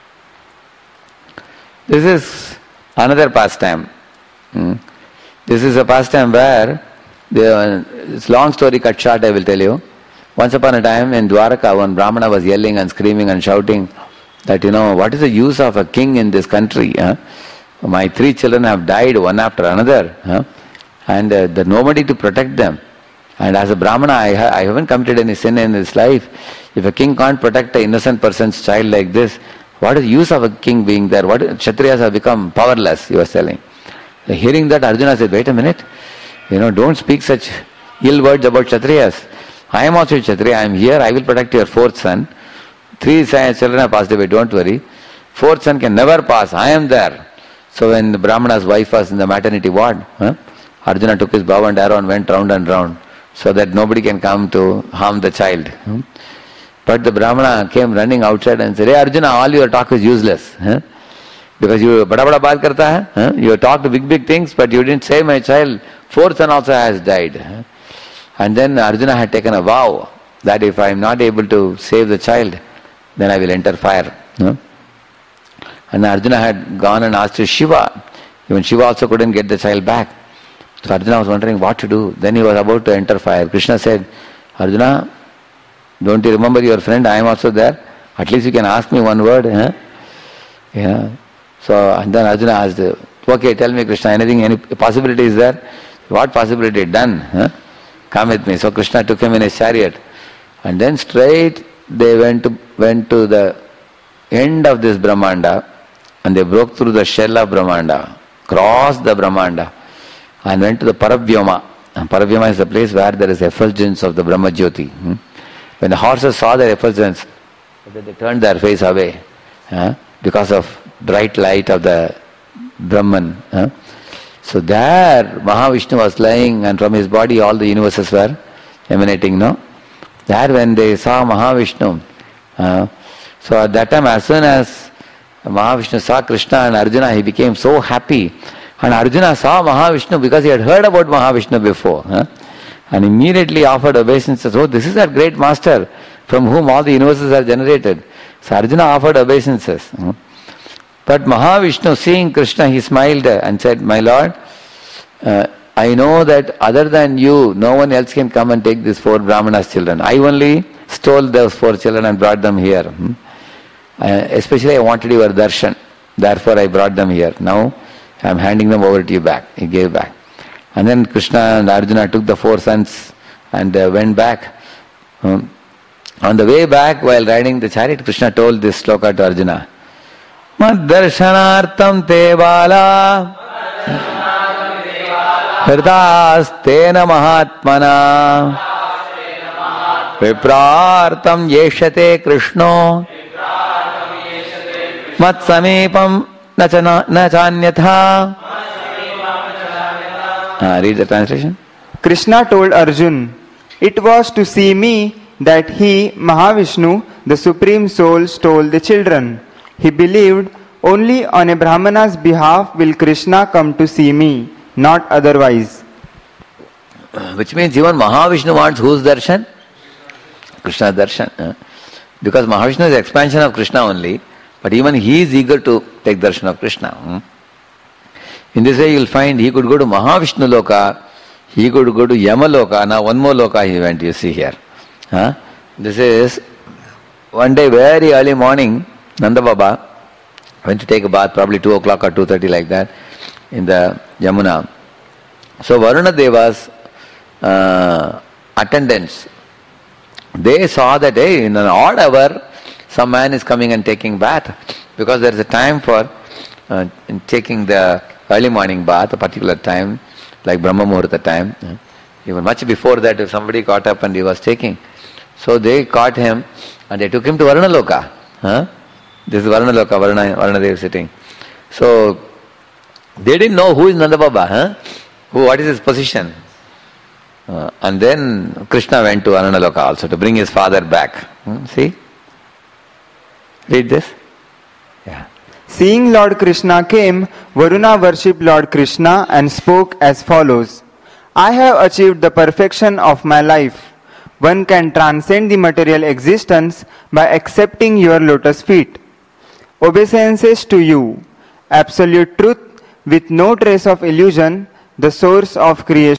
this is another pastime. Hmm. This is a pastime where, the, it's long story cut short, I will tell you. Once upon a time in Dwaraka, one Brahmana was yelling and screaming and shouting that, you know, what is the use of a king in this country? Huh? My three children have died one after another. Huh? And uh, there's nobody to protect them. And as a Brahmana, I, ha- I haven't committed any sin in this life. If a king can't protect an innocent person's child like this, what is the use of a king being there? What Kshatriyas have become powerless, he was telling. Hearing that, Arjuna said, wait a minute, you know, don't speak such ill words about Kshatriyas. I am also Kshatriya, I am here, I will protect your fourth son. Three children have passed away, don't worry. Fourth son can never pass, I am there. So when the Brahmana's wife was in the maternity ward, huh, Arjuna took his bow and arrow and went round and round, so that nobody can come to harm the child. Hmm? But the Brahmana came running outside and said, hey Arjuna, all your talk is useless. Huh? Because you bada bada baat karta hai. Huh? You talked big big things, but you didn't save my child. Fourth son also has died. Huh? And then Arjuna had taken a vow that if I am not able to save the child, then I will enter fire. Huh? And Arjuna had gone and asked Shiva. Even Shiva also couldn't get the child back. So Arjuna was wondering what to do. Then he was about to enter fire. Krishna said, Arjuna, don't you remember your friend? I am also there. At least you can ask me one word. Huh? Yeah. So and then Arjuna asked, okay, tell me Krishna, anything, any possibility is there? What possibility? Done. Huh? Come with me. So Krishna took him in his chariot. And then straight they went to, went to the end of this Brahmanda, and they broke through the shell of Brahmanda, crossed the Brahmanda, and went to the Paravyoma. And Paravyoma is the place where there is effulgence of the Brahma Jyoti. Hmm? When the horses saw their effulgence, they turned their face away huh? because of bright light of the Brahman. Huh? So there Mahavishnu was lying, and from his body all the universes were emanating. No, there when they saw Mahavishnu, uh, so at that time, as soon as Mahavishnu saw Krishna and Arjuna, he became so happy. And Arjuna saw Mahavishnu because he had heard about Mahavishnu before. Huh? And immediately offered obeisances. Oh, this is that great master from whom all the universes are generated. So Arjuna offered obeisances. Hmm? But Mahavishnu, seeing Krishna, he smiled and said, "My Lord, uh, I know that other than you, no one else can come and take these four Brahmanas' children. I only stole those four children and brought them here. Hmm? Uh, especially I wanted your darshan. Therefore I brought them here. Now I am handing them over to you back." He gave back. And then Krishna and Arjuna took the four sons and uh, went back. Um, on the way back, while riding the chariot, Krishna told this sloka to Arjuna. Mad darshanartam te bala hridastena mahatmana viprartam yeshate Krishno mat samipam na chanyatha. Uh, read the translation. Krishna told Arjun, "It was to see me that he, Mahavishnu, the Supreme Soul, stole the children. He believed only on a Brahmana's behalf will Krishna come to see me, not otherwise." Which means even Mahavishnu wants whose darshan? Krishna's darshan. Uh? Because Mahavishnu is expansion of Krishna only, but even he is eager to take darshan of Krishna. Hmm? In this way you will find he could go to Mahavishnu Loka, he could go to Yama Loka. Now one more Loka he went, you see here. Huh? This is one day very early morning, Nanda Baba went to take a bath, probably two o'clock or two thirty like that, in the Yamuna. So Varuna Deva's uh, attendants, they saw that hey, in an odd hour some man is coming and taking bath, because there is a time for uh, taking the early morning bath, a particular time, like Brahma Muhurta time. Even much before that, if somebody got up and he was taking. So they caught him and they took him to Varuna Loka. Huh? This is Varuna Loka, Varuna, Varuna Dev sitting. So they didn't know who is Nanda Baba, huh? Who, what is his position. Uh, and then Krishna went to Varuna Loka also to bring his father back. Hmm? See? Read this. Yeah. Seeing Lord Krishna came, Varuna worshipped Lord Krishna and spoke as follows. "I have achieved the perfection of my life. One can transcend the material existence by accepting your lotus feet. Obeisances to you, absolute truth with no trace of illusion, the source of creation."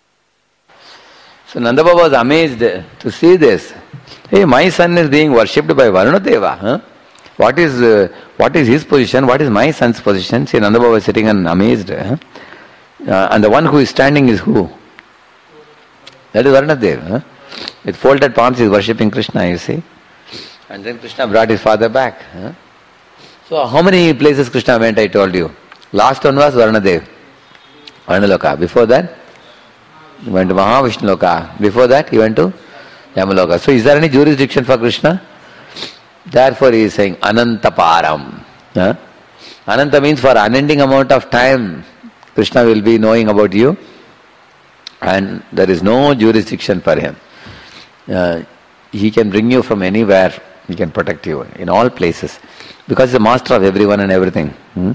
So Nanda Baba was amazed to see this. Hey, my son is being worshipped by Varuna Deva. Huh? What is uh, what is his position? What is my son's position? See, Nanda Baba is sitting and amazed. Huh? Uh, and the one who is standing is who? That is Varuna Deva. Huh? With folded palms he is worshipping Krishna, you see. And then Krishna brought his father back. Huh? So how many places Krishna went, I told you? Last one was Varuna Deva. Varuna Loka. Before that, he went to Mahavishnu Loka. Before that, he went to Yamaloka. So is there any jurisdiction for Krishna? Therefore he is saying Anantaparam. Huh? Ananta means for unending amount of time Krishna will be knowing about you, and there is no jurisdiction for him. Uh, he can bring you from anywhere, he can protect you in all places, because he is the master of everyone and everything. Hmm?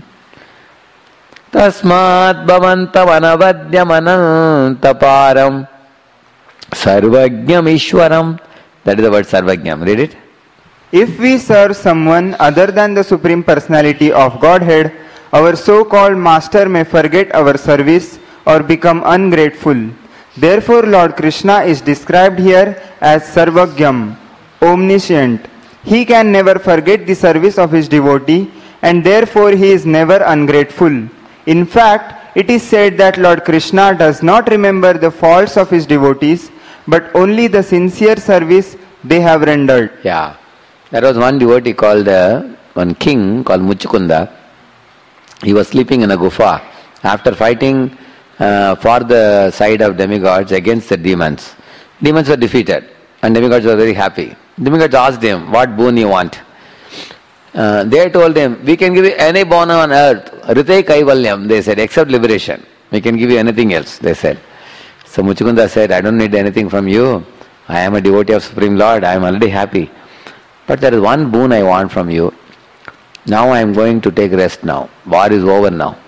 Tasmat bhavantam anavadyam anantaparam sarvajñam ishwaram. That is the word sarvajñam. Read it. If we serve someone other than the Supreme Personality of Godhead, our so-called master may forget our service or become ungrateful. Therefore, Lord Krishna is described here as Sarvagyam, omniscient. He can never forget the service of his devotee, and therefore he is never ungrateful. In fact, it is said that Lord Krishna does not remember the faults of his devotees, but only the sincere service they have rendered. Yeah. There was one devotee called, uh, one king called Muchukunda. He was sleeping in a gufa after fighting uh, for the side of demigods against the demons. Demons were defeated and demigods were very happy. Demigods asked him, "What boon you want?" Uh, they told him, "We can give you any boon on earth. Rite Kaivalyam," they said, "except liberation. We can give you anything else," they said. So Muchukunda said, "I don't need anything from you. I am a devotee of Supreme Lord. I am already happy. But there is one boon I want from you. Now I am going to take rest now. War is over now.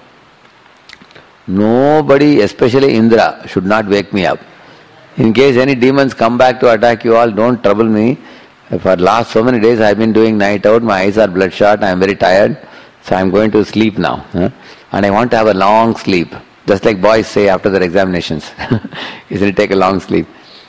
Nobody, especially Indra, should not wake me up. In case any demons come back to attack you all, don't trouble me. For last so many days I have been doing night out, my eyes are bloodshot, I am very tired. So I'm going to sleep now. Huh? And I want to have a long sleep. Just like boys say after their examinations. Isn't it, take a long sleep?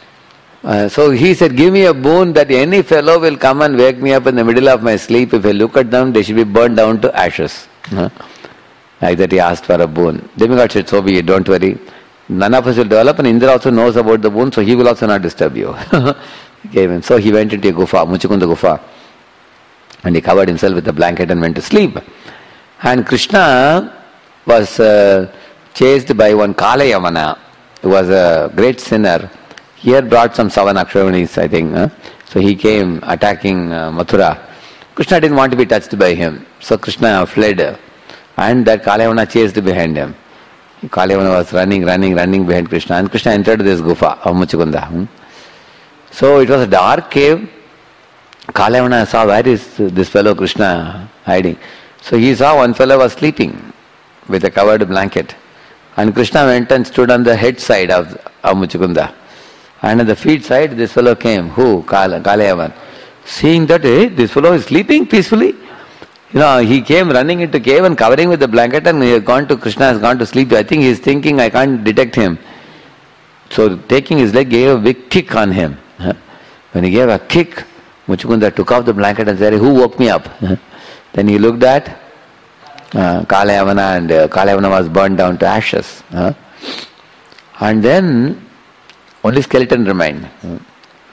Uh, so he said, give me a boon that any fellow will come and wake me up in the middle of my sleep. If I look at them, they should be burned down to ashes. Huh? Like that he asked for a boon. Demigod said, so be it, don't worry. None of us will develop, and Indra also knows about the boon, so he will also not disturb you. He gave him. So he went into a gufa, Muchukunda gufa. And he covered himself with a blanket and went to sleep. And Krishna was uh, chased by one Kalayavana, who was a great sinner. He had brought some Savanaksharavanis, I think. Huh? So he came attacking uh, Mathura. Krishna didn't want to be touched by him. So Krishna fled. And that Kalayavana chased behind him. Kalayavana was running, running, running behind Krishna. And Krishna entered this gufa of Muchukunda. Hmm? So it was a dark cave. Kalayavana saw, where is this fellow Krishna hiding? So he saw one fellow was sleeping with a covered blanket. And Krishna went and stood on the head side of, of Muchukunda. And on the feet side, this fellow came. Who? Kala, Kalayavan. Seeing that, eh, this fellow is sleeping peacefully. You know, he came running into cave and covering with the blanket, and he has gone to, Krishna has gone to sleep. I think he is thinking, I can't detect him. So taking his leg, gave a big kick on him. When he gave a kick, Muchukunda took off the blanket and said, who woke me up? Then he looked at uh, Kalayavana, and uh, Kalayavana was burned down to ashes. Uh, and then only skeleton remained. Uh,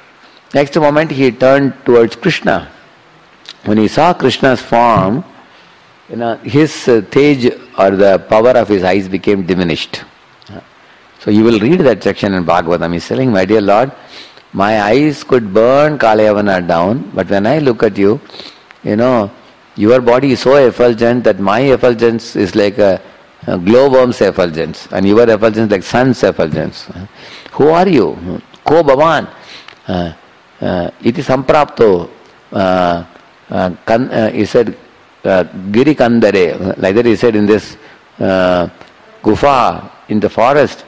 next moment he turned towards Krishna. When he saw Krishna's form, you know, his uh, tej or the power of his eyes became diminished. Uh, so you will read that section in Bhagavatam. He's saying, my dear Lord, my eyes could burn Kalayavana down, but when I look at you, you know, your body is so effulgent that my effulgence is like a, a glowworm's effulgence, and your effulgence like sun's effulgence. Uh, who are you? Ko Bhavan? Uh, uh, iti samprapto. Uh, uh, kan, uh, he said, uh, Giri Kandare. Like that he said in this uh, gufa in the forest.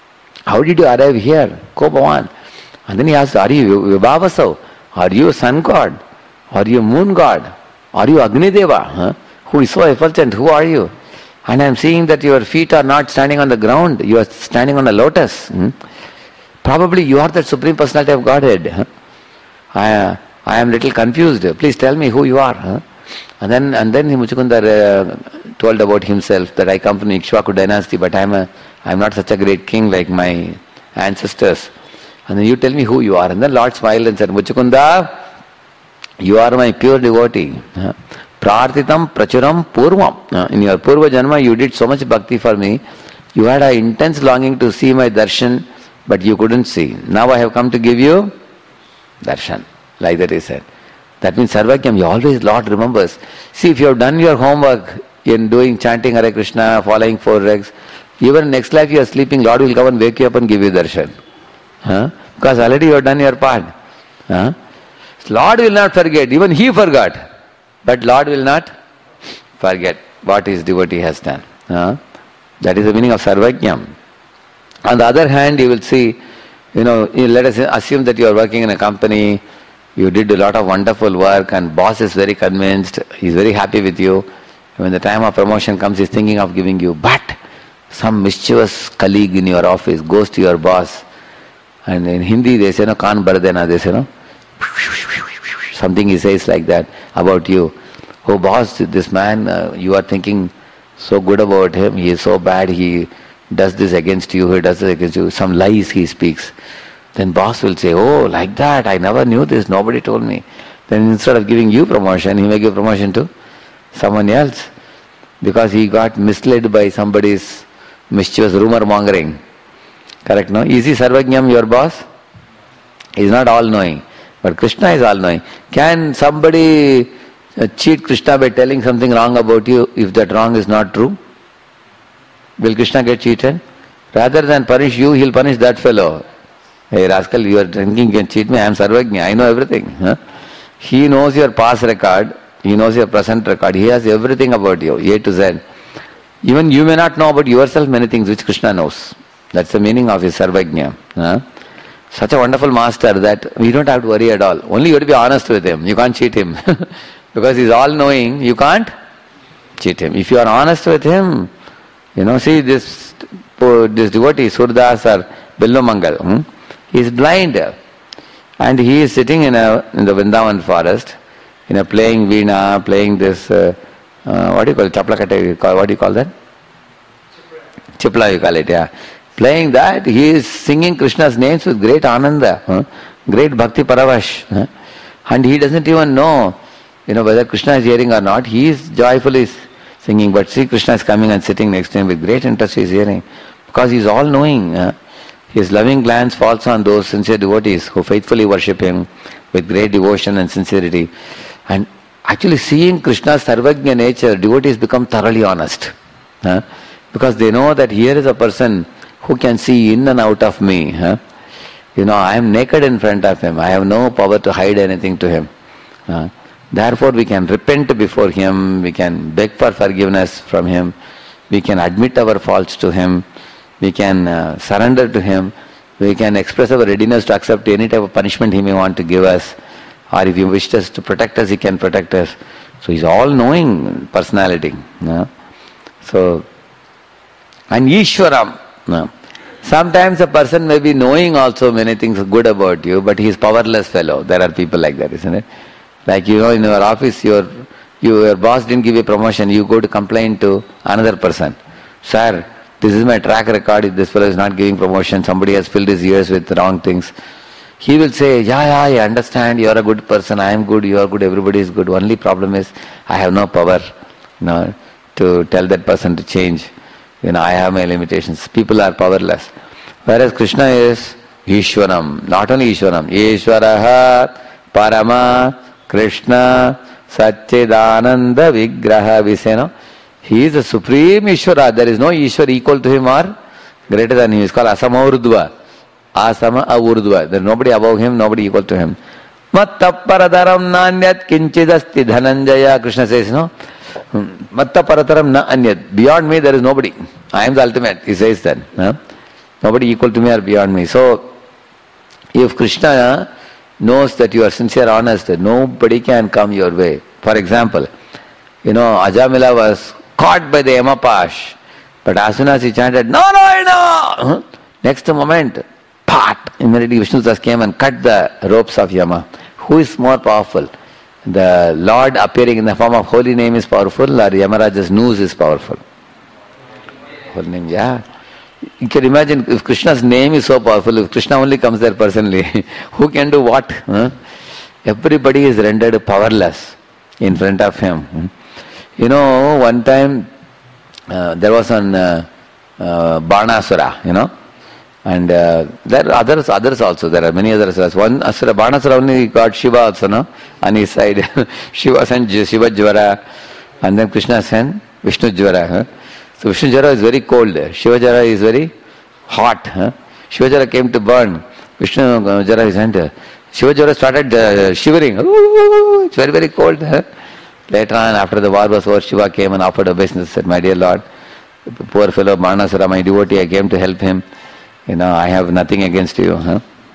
How did you arrive here? Ko Bhavan? And then he asked, are you Vibhavasav? Are you sun god? Are you moon god? Are you Agni Deva? Huh? Who is so effulgent? Who are you? And I am seeing that your feet are not standing on the ground. You are standing on a lotus. Hmm? Probably you are the Supreme Personality of Godhead. Huh? I, uh, I am little confused. Please tell me who you are. Huh? And then and then Muchukunda uh, told about himself that I come from Ikshvaku dynasty, but I am a I am not such a great king like my ancestors. And then you tell me who you are. And then Lord smiled and said, Muchukunda, you are my pure devotee. Prarthitam prachuram purvam. In your purva janma, you did so much bhakti for me. You had an intense longing to see my darshan, but you couldn't see. Now I have come to give you darshan. Like that he said. That means Sarvagyam, you always, Lord remembers. See, if you have done your homework in doing chanting Hare Krishna, following four regs, even next life you are sleeping, Lord will come and wake you up and give you darshan. Huh? Because already you have done your part. Huh? Lord will not forget, even he forgot. But Lord will not forget what his devotee has done. Huh? That is the meaning of Sarvajñam. On the other hand, you will see, you know, let us assume that you are working in a company, you did a lot of wonderful work and boss is very convinced, he is very happy with you. When the time of promotion comes, he is thinking of giving you. But some mischievous colleague in your office goes to your boss, and in Hindi they say, no, Kaan bar dena, they say, no. Something he says like that about you. Oh boss, this man, uh, you are thinking so good about him, he is so bad, he does this against you, he does this against you, some lies he speaks. Then boss will say, oh, like that, I never knew this, nobody told me. Then instead of giving you promotion, he may give promotion to someone else. Because he got misled by somebody's mischievous rumor mongering. Correct, no? Is he Sarvajñam, your boss? He is not all-knowing. But Krishna is all-knowing. Can somebody cheat Krishna by telling something wrong about you if that wrong is not true? Will Krishna get cheated? Rather than punish you, he will punish that fellow. Hey rascal, you are thinking you can cheat me, I am Sarvajña, I know everything. Huh? He knows your past record, he knows your present record, he has everything about you, A to Z. Even you may not know about yourself many things which Krishna knows. That's the meaning of his Sarvajña. Huh? Such a wonderful master that we don't have to worry at all. Only you have to be honest with him. You can't cheat him. Because he's all knowing, you can't cheat him. If you are honest with him, you know, see this, this devotee, Surdas or Billomangal, hmm? he is blind. And he is sitting in a in the Vrindavan forest, you know, playing veena, playing this, uh, uh, what do you call it, chaplakata, what do you call that? Chipla you call it, yeah. Playing that, he is singing Krishna's names with great ananda, huh? Great bhakti paravash. Huh? And he doesn't even know, you know, whether Krishna is hearing or not. He is joyfully singing, but Sri Krishna is coming and sitting next to him with great interest. He is hearing, because he is all knowing. Huh? His loving glance falls on those sincere devotees who faithfully worship him with great devotion and sincerity. And actually seeing Krishna's sarvagnya nature, devotees become thoroughly honest. Huh? Because they know that here is a person who can see in and out of me. Huh? You know, I am naked in front of him. I have no power to hide anything to him. Huh? Therefore we can repent before him, we can beg for forgiveness from him, we can admit our faults to him, we can uh, surrender to him, we can express our readiness to accept any type of punishment he may want to give us, or if he wishes to protect us, he can protect us. So he's all-knowing personality. No? So, and Ishwaram. No? Sometimes a person may be knowing also many things good about you, but he is powerless fellow. There are people like that, isn't it? Like, you know, in your office, your, you, your boss didn't give you promotion, you go to complain to another person. Sir, this is my track record, if this fellow is not giving promotion, somebody has filled his ears with wrong things. He will say, yeah, yeah, I understand, you are a good person, I am good, you are good, everybody is good. Only problem is, I have no power, you know, to tell that person to change. You know, I have my limitations. People are powerless. Whereas Krishna is Ishwaram, not only Ishwaram, Ishwaraha Parama Krishna Satchidananda Vigraha Viseno. He is the supreme Ishvara. There is no Ishvara equal to him or greater than him. He is called Asama Urdhva. Asama Urdhva. There is nobody above him, nobody equal to him. Matta paradaram nanyat kinchidasti dhananjaya. Krishna says, no? Matta paradaram na anyat. Beyond me there is nobody. I am the ultimate. He says that. No? Nobody equal to me or beyond me. So, if Krishna knows that you are sincere, honest, nobody can come your way. For example, you know, Ajamila was caught by the Yamapash. But as soon as he chanted, no, no, no! Next moment, pat! Immediately Vishnu came and cut the ropes of Yama. Who is more powerful? The Lord appearing in the form of holy name is powerful, or Yamaraja's noose is powerful? Holy name, yeah. You can imagine if Krishna's name is so powerful, if Krishna only comes there personally, who can do what? Huh? Everybody is rendered powerless in front of him. Hmm? You know, one time uh, there was an uh, uh, Banasura, you know, and uh, there are others, others also. There are many other asuras. One Asura, Banasura only got Shiva also, no, on his side. Shiva sent Shiva Jvara, and then Krishna sent Vishnu Jvara. Huh? So Vishnu Jvara is very cold. Shiva Jvara is very hot. Huh? Shiva Jvara came to burn. Vishnu Jvara is sent. Shiva Jvara started uh, shivering. Ooh, it's very, very cold. Huh? Later on, after the war was over, Shiva came and offered obeisance, said, my dear Lord, the poor fellow Banasura, my devotee, I came to help him. You know, I have nothing against you. Huh?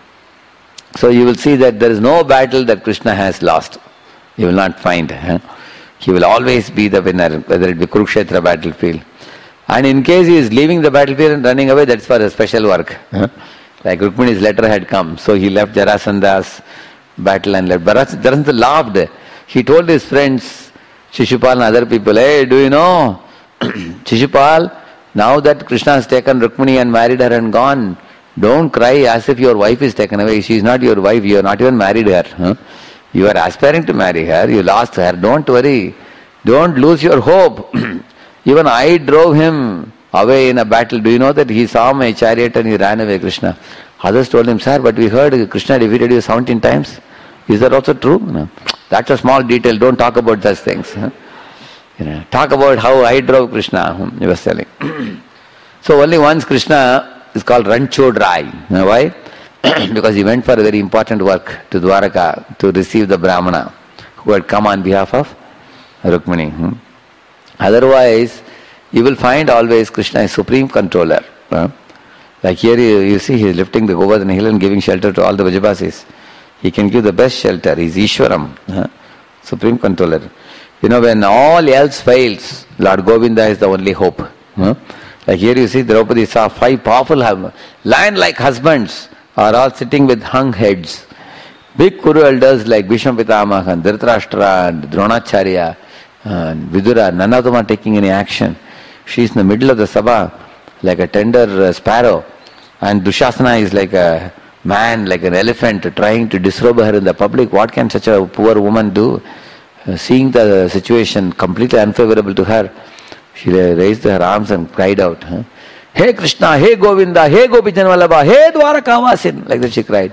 So you will see that there is no battle that Krishna has lost. You will not find. Huh? He will always be the winner, whether it be Kurukshetra battlefield. And in case he is leaving the battlefield and running away, that's for a special work. Huh? Like Rukmini's letter had come, so he left Jarasandha's battle and left. Jarasandha laughed. He told his friends, Shishupal and other people, hey, do you know, Shishupal, now that Krishna has taken Rukmini and married her and gone, don't cry as if your wife is taken away. She is not your wife, you have not even married her. Huh? You are aspiring to marry her, you lost her, don't worry. Don't lose your hope. Even I drove him away in a battle. Do you know that he saw my chariot and he ran away, Krishna? Others told him, sir, but we heard Krishna defeated you seventeen times. Is that also true? No. That's a small detail. Don't talk about such things. Huh? You know, talk about how I drove Krishna, he was telling. So only once Krishna is called Ranchod Rai. You know why? Because he went for a very important work to Dwaraka to receive the Brahmana who had come on behalf of Rukmini. Hmm? Otherwise, you will find always Krishna is supreme controller. Huh? Like here you, you see he is lifting the Govardhana hill and giving shelter to all the Vajabasis. He can give the best shelter. He is Ishwaram, huh? Supreme controller. You know, when all else fails, Lord Govinda is the only hope. Huh? Like here you see Draupadi saw five powerful lion-like husbands are all sitting with hung heads. Big Kuru elders like Bhishma Pitamaha and Dhritarashtra and Dronacharya and Vidura, none of them are taking any action. She is in the middle of the sabha like a tender uh, sparrow, and Dushasana is like a man, like an elephant, trying to disrobe her in the public. What can such a poor woman do? Uh, seeing the situation completely unfavorable to her, she raised her arms and cried out, huh? Hey Krishna, hey Govinda, hey Gopijan Vallabha, hey Dwarakavasin, like that she cried.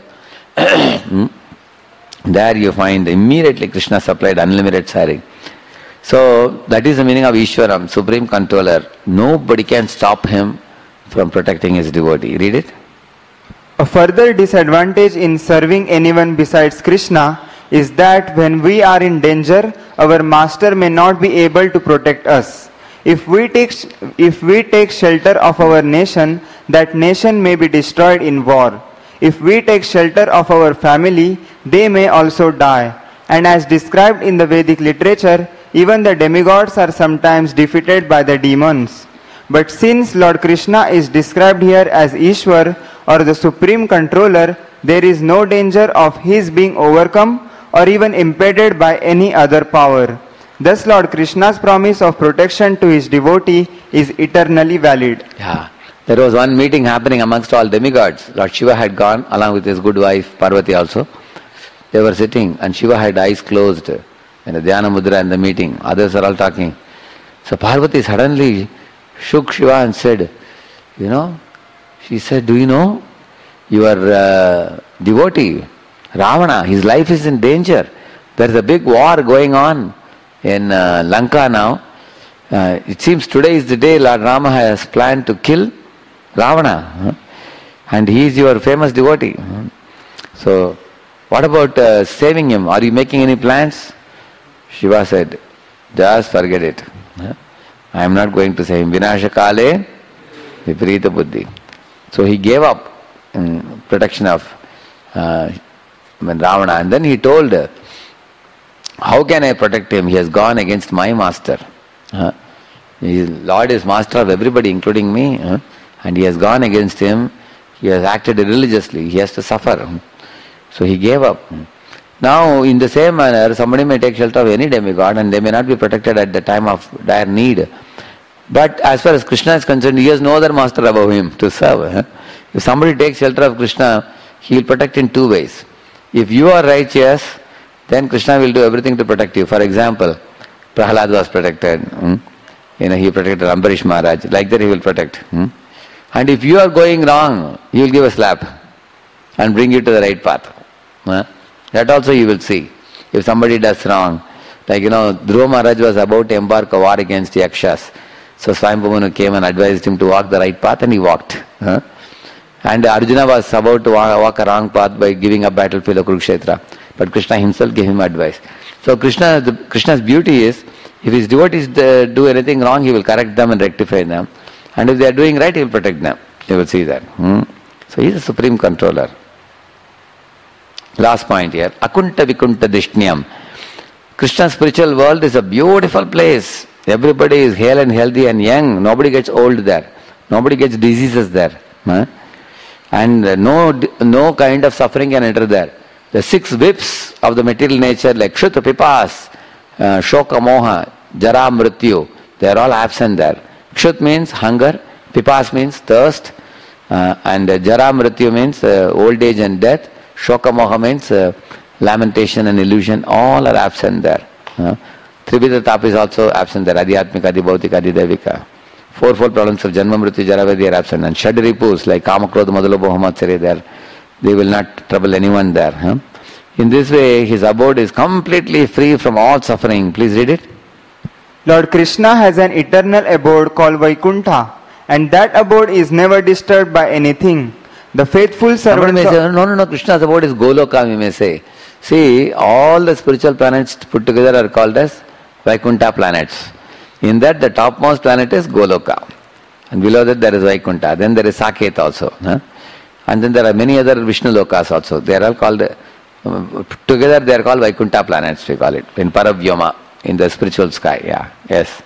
There you find immediately Krishna supplied unlimited sari. So that is the meaning of Ishwaram, Supreme Controller. Nobody can stop him from protecting his devotee. Read it. A further disadvantage in serving anyone besides Krishna is that when we are in danger, our master may not be able to protect us. If we take, if we take shelter of our nation, that nation may be destroyed in war. If we take shelter of our family, they may also die. And as described in the Vedic literature, even the demigods are sometimes defeated by the demons. But since Lord Krishna is described here as Ishwar or the Supreme Controller, there is no danger of his being overcome or even impeded by any other power. Thus Lord Krishna's promise of protection to his devotee is eternally valid. Yeah. There was one meeting happening amongst all demigods. Lord Shiva had gone along with his good wife Parvati also. They were sitting and Shiva had eyes closed in the Dhyana Mudra in the meeting. Others are all talking. So Parvati suddenly shook Shiva and said, you know, she said, do you know, your uh, devotee, Ravana, his life is in danger. There is a big war going on in uh, Lanka now. Uh, it seems today is the day Lord Rama has planned to kill Ravana. Huh? And he is your famous devotee. Huh? So, what about uh, saving him? Are you making any plans? Shiva said, just forget it. Huh? I am not going to save him. Vinasha kale viparita buddhi. So he gave up um, protection of uh, Ravana, and then he told her, how can I protect him? He has gone against my master. Huh? His Lord is master of everybody, including me. Huh? And he has gone against him. He has acted irreligiously. He has to suffer. So he gave up. Now, in the same manner, somebody may take shelter of any demigod and they may not be protected at the time of dire need. But as far as Krishna is concerned, he has no other master above him to serve. Huh? If somebody takes shelter of Krishna, he will protect in two ways. If you are righteous, then Krishna will do everything to protect you. For example, Prahlad was protected. Hmm? You know, he protected Ambarish Maharaj. Like that he will protect. Hmm? And if you are going wrong, he will give a slap and bring you to the right path. Huh? That also you will see. If somebody does wrong, like you know, Dhruva Maharaj was about to embark a war against Yakshas. So Swayambhu Manu came and advised him to walk the right path, and he walked. Huh? And Arjuna was about to walk a wrong path by giving up battlefield of Kurukshetra. But Krishna himself gave him advice. So Krishna, the, Krishna's beauty is, if his devotees do anything wrong, he will correct them and rectify them. And if they are doing right, he will protect them. You will see that. Hmm? So he is the Supreme Controller. Last point here. Akunta Vikunta Dishnyam. Krishna's spiritual world is a beautiful place. Everybody is hale and healthy and young. Nobody gets old there. Nobody gets diseases there. Huh? And no, no kind of suffering can enter there. The six whips of the material nature like Kshuta, Pipas, uh, Shoka, Moha, Jara, Mrityu, they are all absent there. Kshut means hunger, Pipas means thirst, uh, and uh, Jara, Mrityu means uh, old age and death, Shoka, Moha means uh, lamentation and illusion, all are absent there. Uh, Trivida Tap is also absent there, Adhyatmika, Adhibhautika, Adhidevika. Fourfold problems of Janma, Mrityu, Jara, Vyadhi are absent. And Shad Ripus like Kama, Krodha, Madhulabha, Homatsari, there. They will not trouble anyone there. Huh? In this way, his abode is completely free from all suffering. Please read it. Lord Krishna has an eternal abode called Vaikuntha, and that abode is never disturbed by anything. The faithful servants... Somebody may say, no, no, no, Krishna's abode is Goloka, we may say. See, all the spiritual planets put together are called as Vaikuntha planets. In that, the topmost planet is Goloka. And below that, there is Vaikuntha. Then there is Saket also. Huh? And then there are many other Vishnu Lokas also. They are all called, uh, together they are called Vaikuntha planets, we call it, in Paravyoma, in the spiritual sky. Yeah, yes.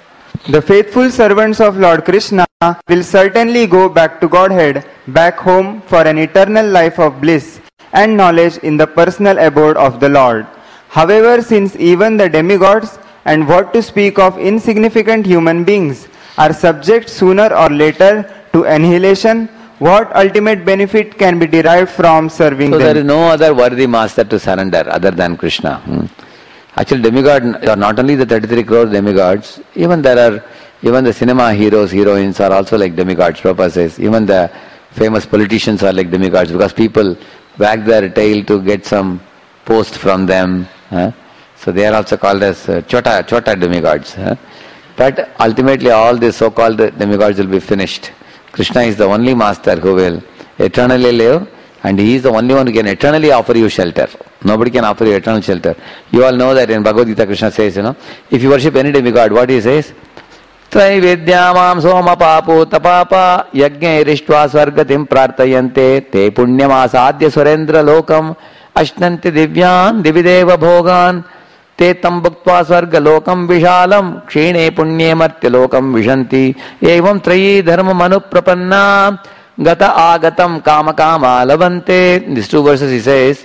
The faithful servants of Lord Krishna will certainly go back to Godhead, back home for an eternal life of bliss and knowledge in the personal abode of the Lord. However, since even the demigods, and what to speak of insignificant human beings, are subject sooner or later to annihilation, what ultimate benefit can be derived from serving so them? So there is no other worthy master to surrender other than Krishna. Hmm. Actually, demigod are not only the thirty-three crore demigods, even there are, even the cinema heroes, heroines are also like demigods, Prabhupada says. Even the famous politicians are like demigods because people wag their tail to get some post from them. Huh? So they are also called as uh, chota, chota demigods. Huh? But ultimately all these so-called demigods will be finished. Krishna is the only master who will eternally live, and he is the only one who can eternally offer you shelter. Nobody can offer you eternal shelter. You all know that in Bhagavad Gita Krishna says, you know, if you worship any demigod, what he says? Traividyamam soma papo tapapa yajna irishtva swargatim prartayante te punyam asadya surendra lokam ashnanti divyan divideva bhogan te tam bhaktva swarga lokam vishalam kshine punye martya lokam vishanti evam trayi dharma manu prapanna gata agatam kama kama lavante. In these two verses he says,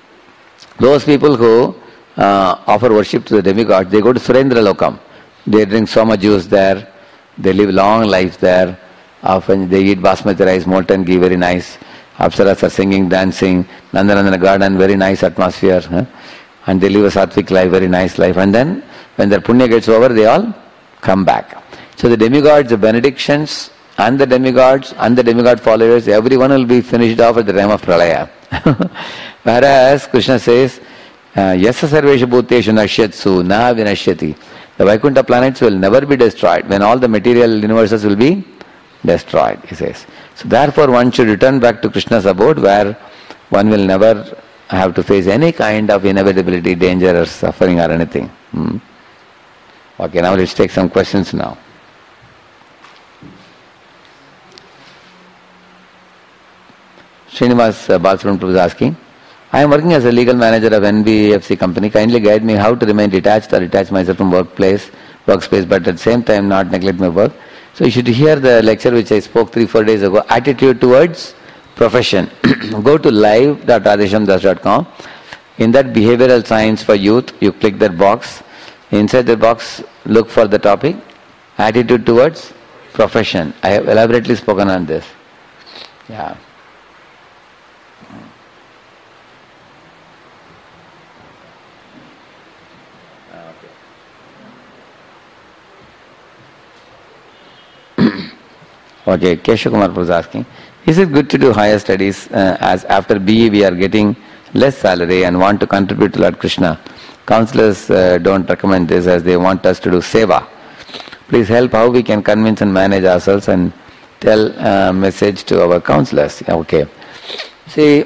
those people who uh, offer worship to the demigod, they go to Surendra Lokam. They drink so much juice there, they live long lives there. Often they eat basmati rice, molten ghee, very nice. Apsaras are singing, dancing, Nandanandana garden, very nice atmosphere. Huh? And they live a sattvic life, very nice life. And then when their punya gets over, they all come back. So the demigods, the benedictions, and the demigods, and the demigod followers, everyone will be finished off at the time of Pralaya. Whereas Krishna says, Yasa sarveshu bhuteshu nashyatsu na vinashyati. The Vaikuntha planets will never be destroyed when all the material universes will be destroyed, he says. So therefore one should return back to Krishna's abode where one will never have to face any kind of inevitability, danger or suffering or anything. Hmm. Okay, now let's take some questions now. Srinivas uh, Balsubrahmanyam Prabhu is asking, I am working as a legal manager of N B F C company. Kindly guide me how to remain detached or detach myself from workplace, workspace, but at the same time not neglect my work. So you should hear the lecture which I spoke three, four days ago, attitude towards profession. Go to live dot radheshamdas dot com. In that behavioral science for youth, you click that box. Inside the box, look for the topic, attitude towards profession. I have elaborately spoken on this. Yeah. Okay, Keshav Kumar was asking, is it good to do higher studies uh, as after B E we are getting less salary and want to contribute to Lord Krishna? Counselors uh, don't recommend this as they want us to do seva. Please help how we can convince and manage ourselves and tell a uh, message to our counselors. Okay. See,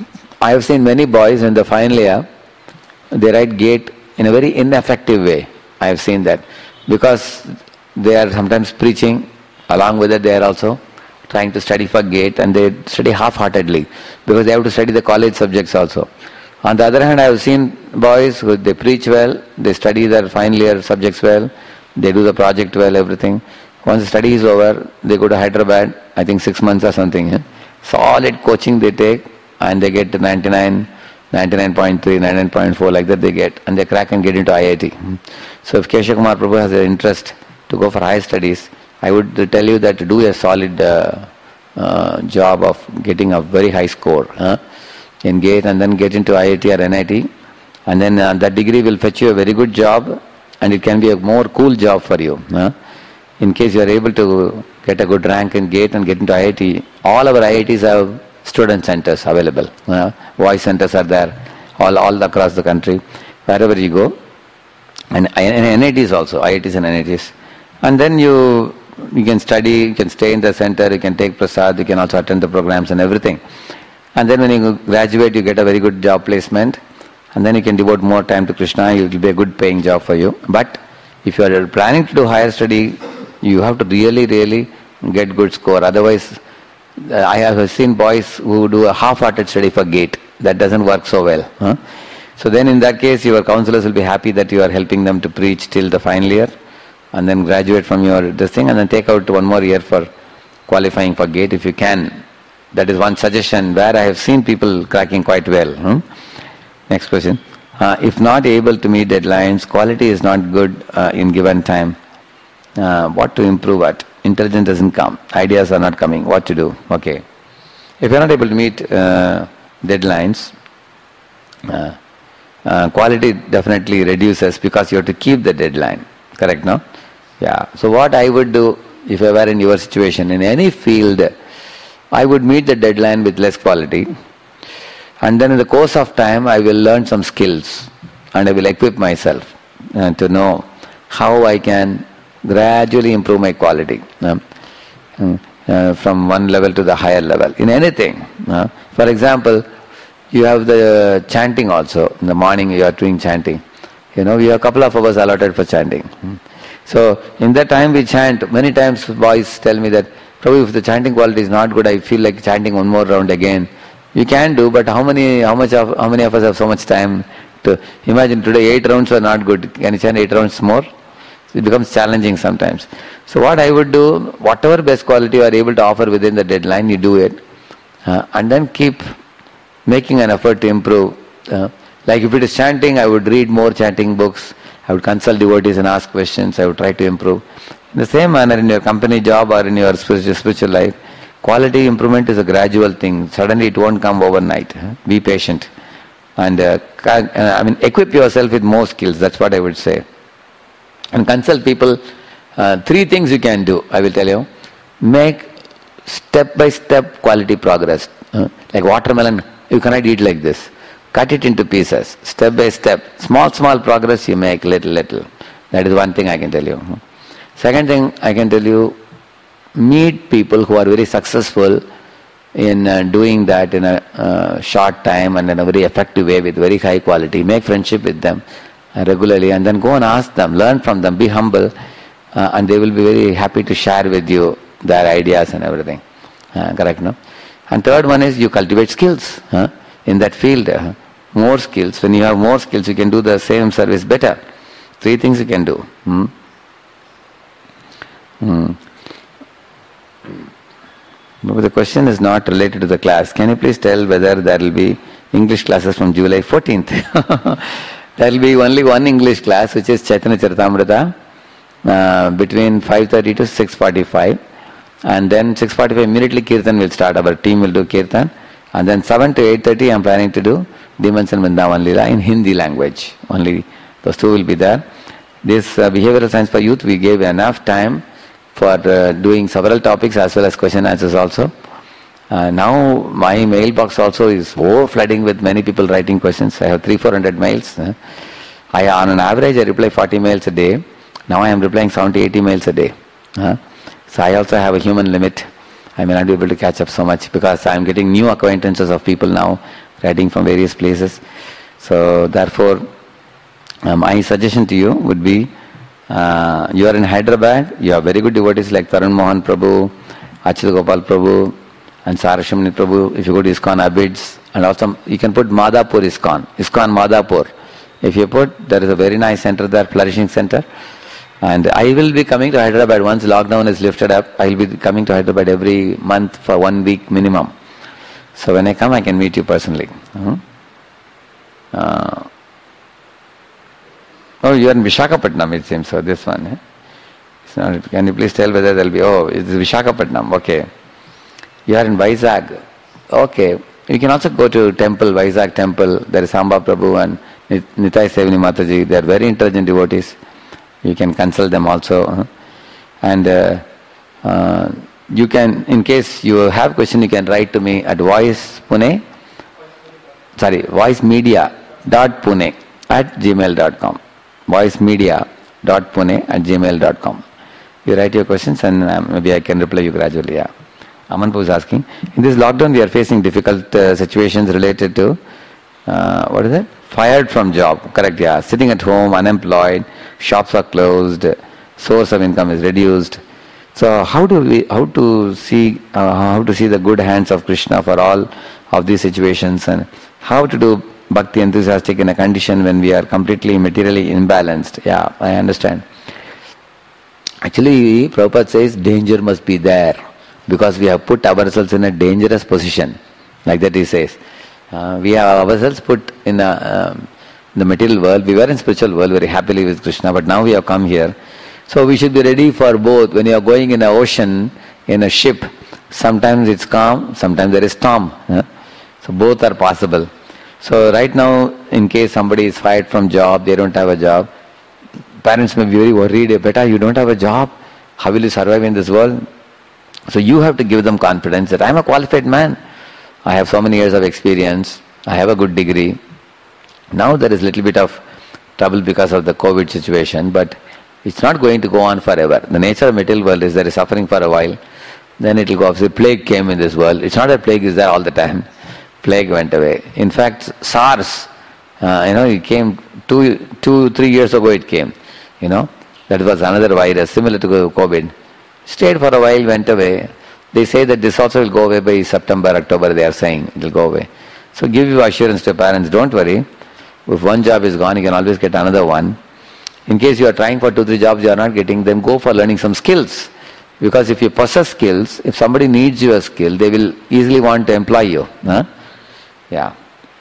I have seen many boys in the final year, they write GATE in a very ineffective way. I have seen that. Because they are sometimes preaching, along with it they are also trying to study for GATE and they study half-heartedly because they have to study the college subjects also. On the other hand, I have seen boys who they preach well, they study their final year subjects well, they do the project well, everything. Once the study is over, they go to Hyderabad, I think six months or something. Eh? Solid coaching they take and they get to ninety-nine, ninety-nine point three, ninety-nine point four like that they get and they crack and get into I I T. So if Keshav Kumar Prabhu has an interest to go for higher studies, I would tell you that to do a solid uh, uh, job of getting a very high score huh, in GATE and then get into I I T or N I T and then uh, that degree will fetch you a very good job and it can be a more cool job for you. Huh. In case you are able to get a good rank in GATE and get into I I T, all our I I Ts have student centers available. Uh, voice centers are there all, all across the country, wherever you go. And, and N I Ts also, I I Ts and N I Ts. And then you you can study, you can stay in the center, you can take prasad, you can also attend the programs and everything. And then when you graduate, you get a very good job placement. And then you can devote more time to Krishna, it will be a good paying job for you. But if you are planning to do higher study, you have to really, really get good score. Otherwise, I have seen boys who do a half-hearted study for GATE. That doesn't work so well. Huh? So then in that case, your counselors will be happy that you are helping them to preach till the final year. and then graduate from your this thing, and then take out one more year for qualifying for GATE if you can. That is one suggestion where I have seen people cracking quite well. Hmm? Next question. Uh, if not able to meet deadlines, quality is not good uh, in given time. Uh, what to improve at? Intelligence doesn't come. Ideas are not coming. What to do? Okay. If you are not able to meet uh, deadlines, uh, uh, quality definitely reduces because you have to keep the deadline. Correct, no? Yeah. So what I would do if I were in your situation, in any field, I would meet the deadline with less quality. And then in the course of time, I will learn some skills and I will equip myself uh, to know how I can gradually improve my quality uh, uh, from one level to the higher level in anything. Uh, for example, you have the chanting also. In the morning you are doing chanting. You know, we have a couple of hours allotted for chanting. So in that time we chant. Many times boys tell me that, Prabhu, if the chanting quality is not good, I feel like chanting one more round again. You can do, but how many how much of how many of us have so much time to imagine today eight rounds are not good. Can you chant eight rounds more? So it becomes challenging sometimes. So what I would do, whatever best quality you are able to offer within the deadline, you do it. Uh, and then keep making an effort to improve. Uh, like if it is chanting, I would read more chanting books. I would consult devotees and ask questions. I would try to improve. In the same manner, in your company job or in your spiritual, spiritual life, quality improvement is a gradual thing. Suddenly it won't come overnight. Be patient. And uh, I mean, equip yourself with more skills. That's what I would say. And consult people. Uh, three things you can do, I will tell you. Make step-by-step quality progress. Uh, like watermelon, you cannot eat like this. Cut it into pieces, step by step. Small, small progress you make, little, little. That is one thing I can tell you. Second thing I can tell you, meet people who are very successful in uh, doing that in a uh, short time and in a very effective way with very high quality. Make friendship with them uh, regularly and then go and ask them, learn from them, be humble, uh, and they will be very happy to share with you their ideas and everything. Uh, correct, no? And third one is you cultivate skills huh, in that field. Uh, more skills. When you have more skills, you can do the same service better. Three things you can do. Hmm? Hmm. But the question is not related to the class. Can you please tell whether there will be English classes from July fourteenth? There will be only one English class, which is Chaitanya Charitamrita, uh, between five thirty to six forty-five. And then six forty-five immediately Kirtan will start. Our team will do Kirtan. And then seven to eight thirty I am planning to do Demons and Vrindavan Leela in Hindi language. Only those two will be there. This uh, behavioral science for youth, we gave enough time for uh, doing several topics as well as question answers also. Uh, now my mailbox also is overflooding with many people writing questions. I have three, four hundred mails. Uh, I on an average I reply forty mails a day. Now I am replying seventy, eighty mails a day. Uh, so I also have a human limit. I may not be able to catch up so much because I am getting new acquaintances of people now writing from various places. So therefore, uh, my suggestion to you would be, uh, you are in Hyderabad, you have very good devotees like Tarun Mohan Prabhu, Achyuta Gopal Prabhu, and Sarashamani Prabhu. If you go to ISKCON Abids, and also you can put Madhapur ISKCON, ISKCON Madhapur. If you put, there is a very nice center there, flourishing center. And I will be coming to Hyderabad once lockdown is lifted up. I will be coming to Hyderabad every month for one week minimum. So when I come, I can meet you personally. Uh-huh. Uh, oh, you are in Visakhapatnam, it seems. So this one. Eh? It's not, can you please tell whether there will be? Oh, it's Visakhapatnam. Okay. You are in Vizag. Okay. You can also go to temple, Vizag temple. There is Samba Prabhu and Nitai Sevani Mataji. They are very intelligent devotees. You can consult them also. Uh, and uh, uh, you can, in case you have question, you can write to me at voice pune, sorry, voicemedia dot pune at gmail dot com. voicemedia dot pune at gmail dot com. You write your questions and uh, maybe I can reply you gradually. Yeah. Aman was asking, in this lockdown we are facing difficult uh, situations related to, uh, what is it? Fired from job, correct, yeah. Sitting at home, unemployed, shops are closed, source of income is reduced. So how do we, how to see, uh, how to see the good hands of Krishna for all of these situations, and how to do bhakti enthusiastic in a condition when we are completely materially imbalanced? Yeah, I understand. Actually, Prabhupada says danger must be there because we have put ourselves in a dangerous position. Like that he says. Uh, we have ourselves put in a, um, the material world. We were in spiritual world very happily with Krishna, but now we have come here. So we should be ready for both. When you are going in an ocean, in a ship, sometimes it's calm, sometimes there is storm. Huh? So both are possible. So right now, in case somebody is fired from job, they don't have a job, parents may be very worried, beta, you don't have a job, how will you survive in this world? So you have to give them confidence that I am a qualified man. I have so many years of experience, I have a good degree. Now there is a little bit of trouble because of the COVID situation, but it's not going to go on forever. The nature of material world is there is suffering for a while, then it will go off. So plague came in this world. It's not that plague is there all the time. Plague went away. In fact, SARS, uh, you know, it came two, two, three years ago it came. You know, that was another virus similar to COVID. Stayed for a while, went away. They say that this also will go away by September, October, they are saying it will go away. So give you assurance to parents, don't worry. If one job is gone, you can always get another one. In case you are trying for two, three jobs you are not getting, then go for learning some skills. Because if you possess skills, if somebody needs your skill, they will easily want to employ you. Huh? Yeah.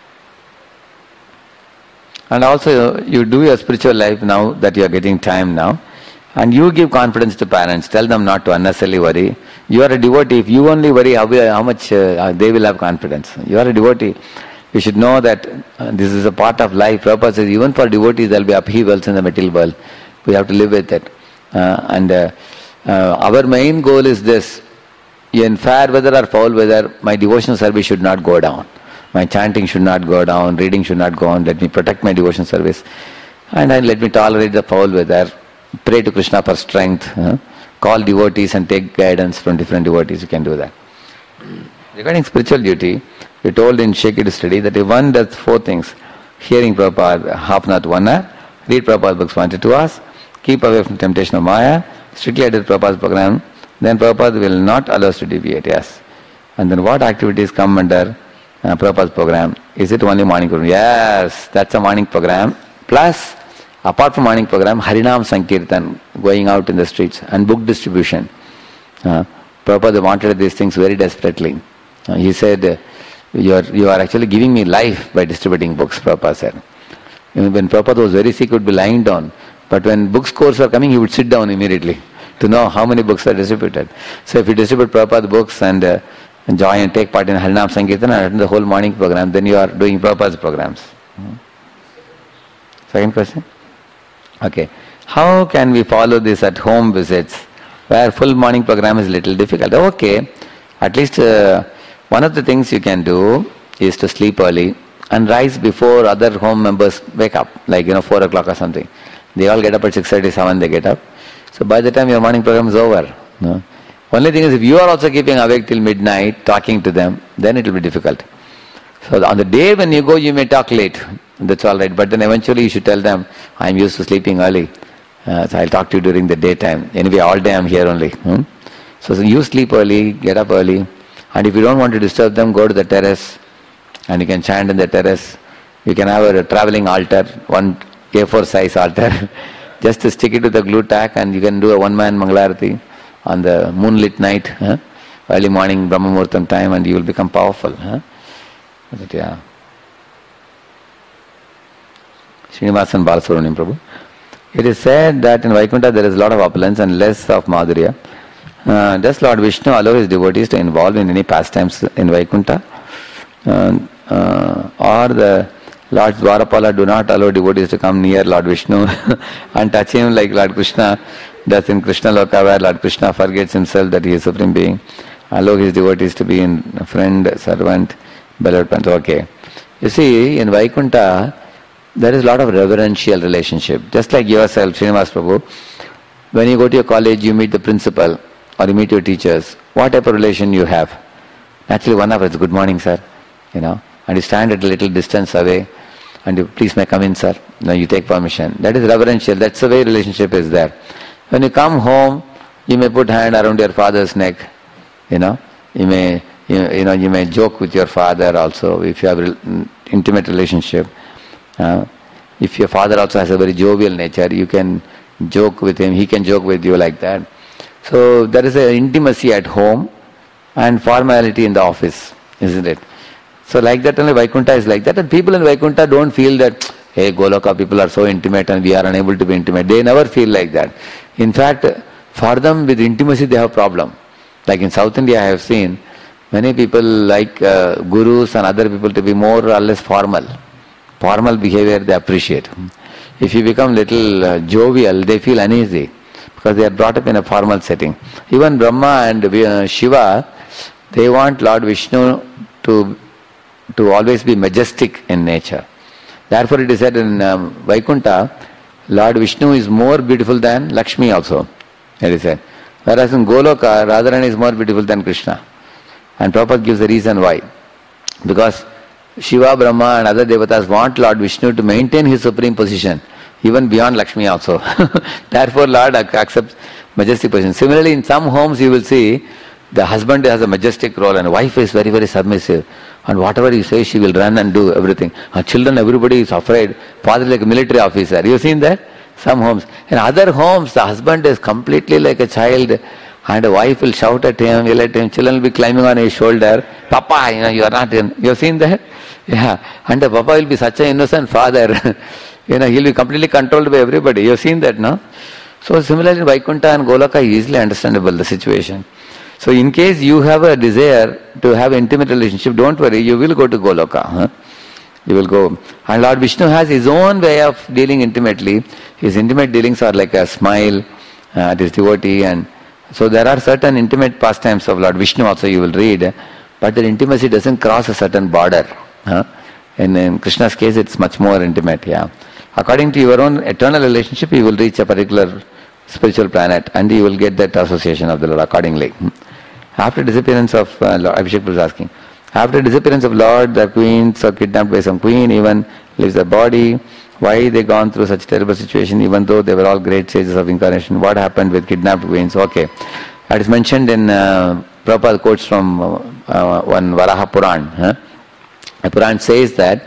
And also you do your spiritual life now that you are getting time now. And you give confidence to parents. Tell them not to unnecessarily worry. You are a devotee. If you only worry, how, how much uh, they will have confidence. You are a devotee. You should know that uh, this is a part of life. Prabhupada says even for devotees there will be upheavals in the material world. We have to live with it. Uh, and uh, uh, our main goal is this. In fair weather or foul weather, my devotional service should not go down. My chanting should not go down. Reading should not go on. Let me protect my devotional service. And then let me tolerate the foul weather. Pray to Krishna for strength. Huh? Call devotees and take guidance from different devotees. You can do that. Regarding spiritual duty, we told in Shake It Study that if one does four things, hearing Prabhupada half an hour to one hour, read Prabhupada books one to two hours, keep away from temptation of Maya, strictly adhere to Prabhupada's program, then Prabhupada will not allow us to deviate. Yes. And then what activities come under uh, Prabhupada's program? Is it only morning program? Yes, that's a morning program. Plus, apart from morning program, Harinam Sankirtan, going out in the streets, and book distribution. Uh, Prabhupada wanted these things very desperately. Uh, he said, uh, you are, you are actually giving me life by distributing books, Prabhupada said. When Prabhupada was very sick, he would be lying down. But when book scores were coming, he would sit down immediately to know how many books are distributed. So if you distribute Prabhupada books and uh, join and take part in Harinam Sankirtan and attend the whole morning program, then you are doing Prabhupada's programs. Hmm. Second question? Okay. How can we follow this at home visits where full morning program is little difficult? Okay. At least uh, one of the things you can do is to sleep early and rise before other home members wake up, like, you know, four o'clock or something. They all get up at six thirty, seven they get up. So by the time your morning program is over, no? Only thing is if you are also keeping awake till midnight, talking to them, then it will be difficult. So on the day when you go, you may talk late. That's all right. But then eventually you should tell them, I am used to sleeping early. Uh, so I'll talk to you during the daytime. Anyway, all day I am here only. Hmm? So, so you sleep early, get up early. And if you don't want to disturb them, go to the terrace. And you can chant in the terrace. You can have a traveling altar, one A four size altar. Just to stick it to the glue tack and you can do a one-man Mangalarati on the moonlit night. Huh? Early morning, Brahma Muhurtam time, and you will become powerful. Huh? But yeah. Srinivasan Balasubramaniam Prabhu. It is said that in Vaikuntha there is a lot of opulence and less of Madhurya. Uh, does Lord Vishnu allow his devotees to involve in any pastimes in Vaikuntha? Uh, uh, or the Lord Dwarapala do not allow devotees to come near Lord Vishnu and touch him like Lord Krishna does in Krishna Loka, where Lord Krishna forgets himself that he is Supreme Being. Allow his devotees to be in friend, servant, beloved prince. Okay. You see, in Vaikuntha, there is a lot of reverential relationship. Just like yourself, Srinivas Prabhu, when you go to your college, you meet the principal or you meet your teachers. What type of relation you have? Actually, one of us, good morning, sir. You know, and you stand at a little distance away and you, please may come in, sir. Now you take permission. That is reverential. That's the way relationship is there. When you come home, you may put hand around your father's neck. You know, you may, you, you know, you may joke with your father also if you have an intimate relationship. Uh, if your father also has a very jovial nature, you can joke with him, he can joke with you like that. So there is an intimacy at home and formality in the office, isn't it? So like that only Vaikuntha is like that, and people in Vaikuntha don't feel that, hey, Goloka people are so intimate and we are unable to be intimate. They never feel like that. In fact, for them with intimacy they have problem. Like in South India I have seen, many people like uh, gurus and other people to be more or less formal. Formal behavior they appreciate. If you become little uh, jovial, they feel uneasy because they are brought up in a formal setting. Even Brahma and uh, Shiva, they want Lord Vishnu to to always be majestic in nature. Therefore it is said in um, Vaikuntha, Lord Vishnu is more beautiful than Lakshmi also, it is said. Whereas in Goloka, Radharani is more beautiful than Krishna. And Prabhupada gives the reason why. Because Shiva, Brahma and other devatas want Lord Vishnu to maintain his supreme position, even beyond Lakshmi also. Therefore Lord accepts majestic position. Similarly, in some homes you will see, the husband has a majestic role and wife is very, very submissive. And whatever you say, she will run and do everything. Her children, everybody is afraid. Father is like a military officer. You have seen that? Some homes. In other homes, the husband is completely like a child and the wife will shout at him, yell at him. Children will be climbing on his shoulder. Papa, you know, you are not in. You have seen that? Yeah. And the Papa will be such an innocent father. You know, he will be completely controlled by everybody. You have seen that, no? So similarly, Vaikuntha and Goloka is easily understandable, the situation. So in case you have a desire to have intimate relationship, don't worry, you will go to Goloka. Huh? You will go. And Lord Vishnu has his own way of dealing intimately. His intimate dealings are like a smile uh, at his devotee. And so there are certain intimate pastimes of Lord Vishnu also you will read. But the intimacy doesn't cross a certain border. Huh? In, in Krishna's case, it's much more intimate. Yeah. According to your own eternal relationship, you will reach a particular spiritual planet and you will get that association of the Lord accordingly. After disappearance of uh, Lord, Abhishek was asking, after disappearance of Lord, the queens are kidnapped by some queen, even leaves the body. Why they gone through such terrible situation, even though they were all great sages of incarnation? What happened with kidnapped queens? Okay, that is mentioned in uh, Prabhupada quotes from uh, uh, one Varaha Puran. Huh? The Puran says that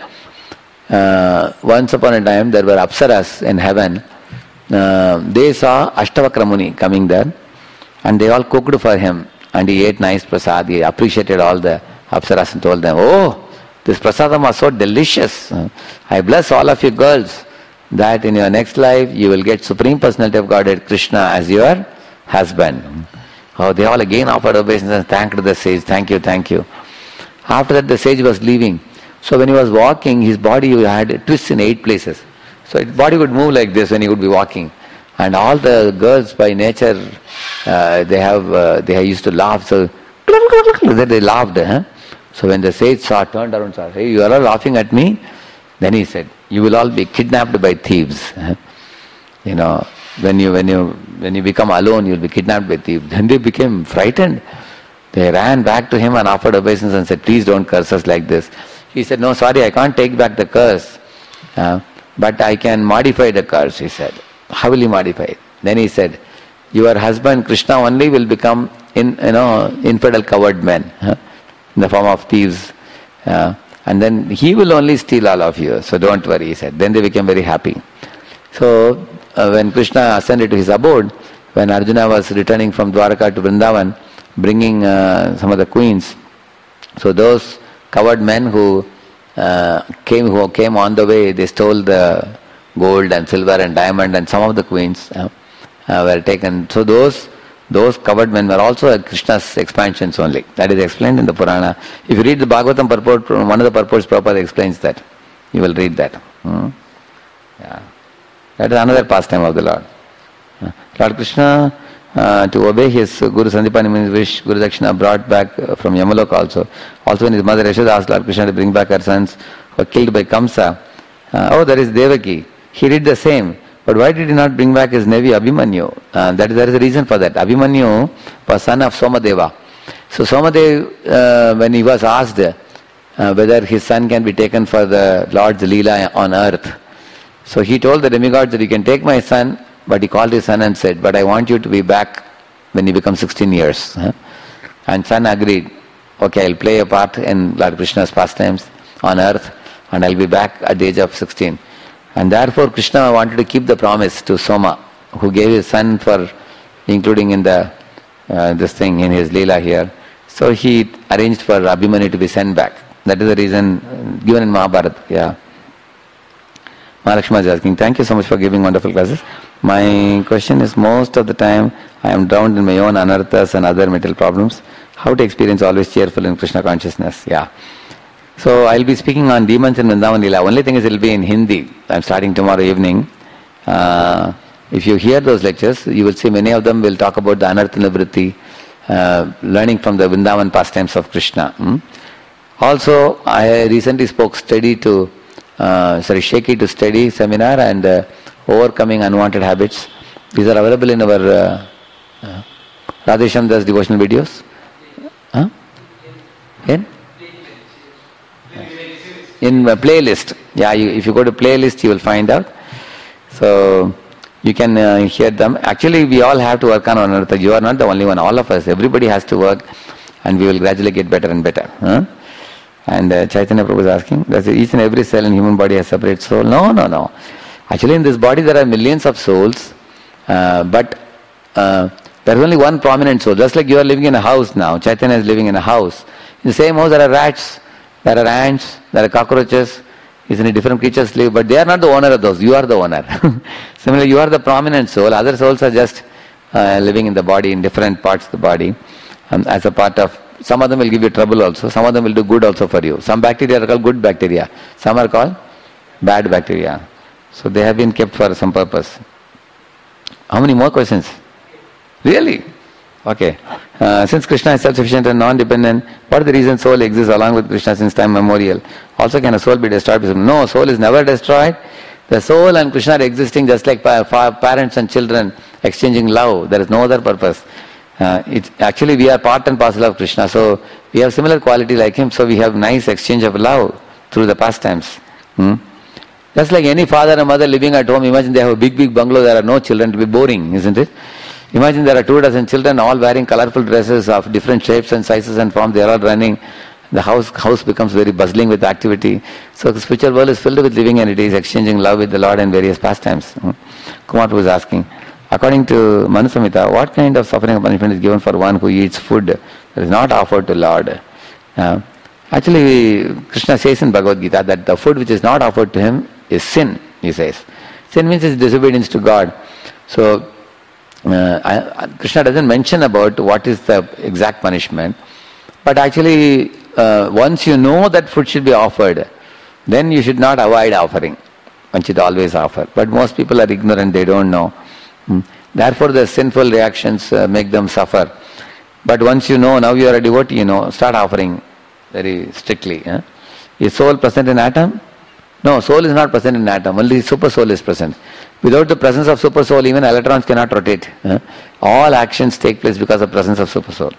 uh, once upon a time there were Apsaras in heaven. Uh, they saw Ashtavakra Muni coming there, and they all cooked for him. And he ate nice prasad. He appreciated all the Apsaras and told them, oh, this prasadam was so delicious. I bless all of you girls that in your next life you will get Supreme Personality of Godhead Krishna as your husband. Oh, they all again offered obeisance and thanked the sage. Thank you, thank you. After that the sage was leaving. So when he was walking, his body had twists in eight places. So his body would move like this when he would be walking. And all the girls by nature, uh, they have uh, they used to laugh. So they laughed. Huh? So when the sage saw, turned around and said, hey, you are all laughing at me? Then he said, you will all be kidnapped by thieves. Huh? You know, when you when you when you become alone, you will be kidnapped by thieves. Then they became frightened. They ran back to him and offered obeisance and said, please don't curse us like this. He said, no, sorry, I can't take back the curse. Uh, but I can modify the curse, he said. How will you modify it? Then he said, your husband Krishna only will become in you know infidel coward men huh? in the form of thieves, uh, and then he will only steal all of you. So don't worry, he said. Then they became very happy. So uh, when Krishna ascended to his abode, when Arjuna was returning from Dwaraka to Vrindavan, bringing uh, some of the queens, so those coward men who uh, came who came on the way, they stole the gold and silver and diamond, and some of the queens uh, uh, were taken. So those those covered men were also Krishna's expansions only. That is explained in the Purana. If you read the Bhagavatam purport, one of the purports Prabhupada explains that. You will read that. Hmm? Yeah. That is another pastime of the Lord. Uh, Lord Krishna, uh, to obey his Guru Sandipani Muni's wish, Guru Dakshina brought back uh, from Yamaloka also. Also when his mother Yashoda asked Lord Krishna to bring back her sons who were killed by Kamsa. Uh, oh, there is Devaki. He did the same. But why did he not bring back his nephew Abhimanyu? Uh, that is, there is a reason for that. Abhimanyu was son of Somadeva. So Somadeva, uh, when he was asked uh, whether his son can be taken for the Lord's Leela on earth, so he told the demigods that you can take my son, but he called his son and said, but I want you to be back when you become sixteen years. Huh? And son agreed, okay, I'll play a part in Lord Krishna's pastimes on earth and I'll be back at the age of sixteen. And therefore Krishna wanted to keep the promise to Soma. who gave his son for including in the uh, this thing in his Leela here. So he arranged for Abhimanyu to be sent back. That is the reason uh, given in Mahabharata. Yeah. Mahalakshmi is asking, thank you so much for giving wonderful classes. My question is, most of the time I am drowned in my own anarthas and other mental problems. How to experience always cheerful in Krishna consciousness? Yeah. So I'll be speaking on demons in Vrindavan Leela. Only thing is it will be in Hindi. I'm starting tomorrow evening. Uh, if you hear those lectures, you will see many of them will talk about the Anartha Nivritti, uh, learning from the Vrindavan pastimes of Krishna. Hmm? Also, I recently spoke steady to, uh, sorry, shaky to steady seminar and uh, overcoming unwanted habits. These are available in our uh, uh, Radhesham Das devotional videos. Huh? In? In a playlist. Yeah, you, if you go to playlist, you will find out. So, you can uh, hear them. Actually, we all have to work on another. You are not the only one. All of us. Everybody has to work and we will gradually get better and better. Huh? And uh, Chaitanya Prabhu is asking, does each and every cell in human body has separate soul? No, no, no. Actually, in this body there are millions of souls, uh, but uh, there is only one prominent soul. Just like you are living in a house now, Chaitanya is living in a house. In the same house there are rats, there are ants, there are cockroaches, isn't it? Different creatures live, but they are not the owner of those. You are the owner. Similarly, you are the prominent soul. Other souls are just uh, living in the body, in different parts of the body, um, as a part of. Some of them will give you trouble also. Some of them will do good also for you. Some bacteria are called good bacteria. Some are called bad bacteria. So they have been kept for some purpose. How many more questions? Really? Okay. Uh, since Krishna is self-sufficient and non-dependent, what is the reason soul exists along with Krishna since time memorial? Also, can a soul be destroyed? No, soul is never destroyed. The soul and Krishna are existing just like pa- pa- parents and children exchanging love. There is no other purpose. Uh, it, actually, we are part and parcel of Krishna, so we have similar quality like him, so we have nice exchange of love through the pastimes. Hmm? Just like any father and mother living at home, imagine they have a big, big bungalow, there are no children, to be boring, isn't it? Imagine there are two dozen children all wearing colorful dresses of different shapes and sizes and forms, they are all running. The house house becomes very bustling with activity. So the spiritual world is filled with living entities, exchanging love with the Lord and various pastimes. Hmm? Kumar was asking, according to Manu Samhita, what kind of suffering or punishment is given for one who eats food that is not offered to Lord? Uh, actually, Krishna says in Bhagavad Gita that the food which is not offered to him is sin, he says. Sin means it's disobedience to God. So, uh, I, Krishna doesn't mention about what is the exact punishment. But actually, uh, once you know that food should be offered, then you should not avoid offering. One should always offer. But most people are ignorant, they don't know. Hmm. Therefore, the sinful reactions uh, make them suffer. But once you know, now you are a devotee, you know, start offering very strictly. Eh? Is soul present in atom? No, soul is not present in atom. Only super soul is present. Without the presence of super soul, even electrons cannot rotate. Eh? All actions take place because of presence of super soul.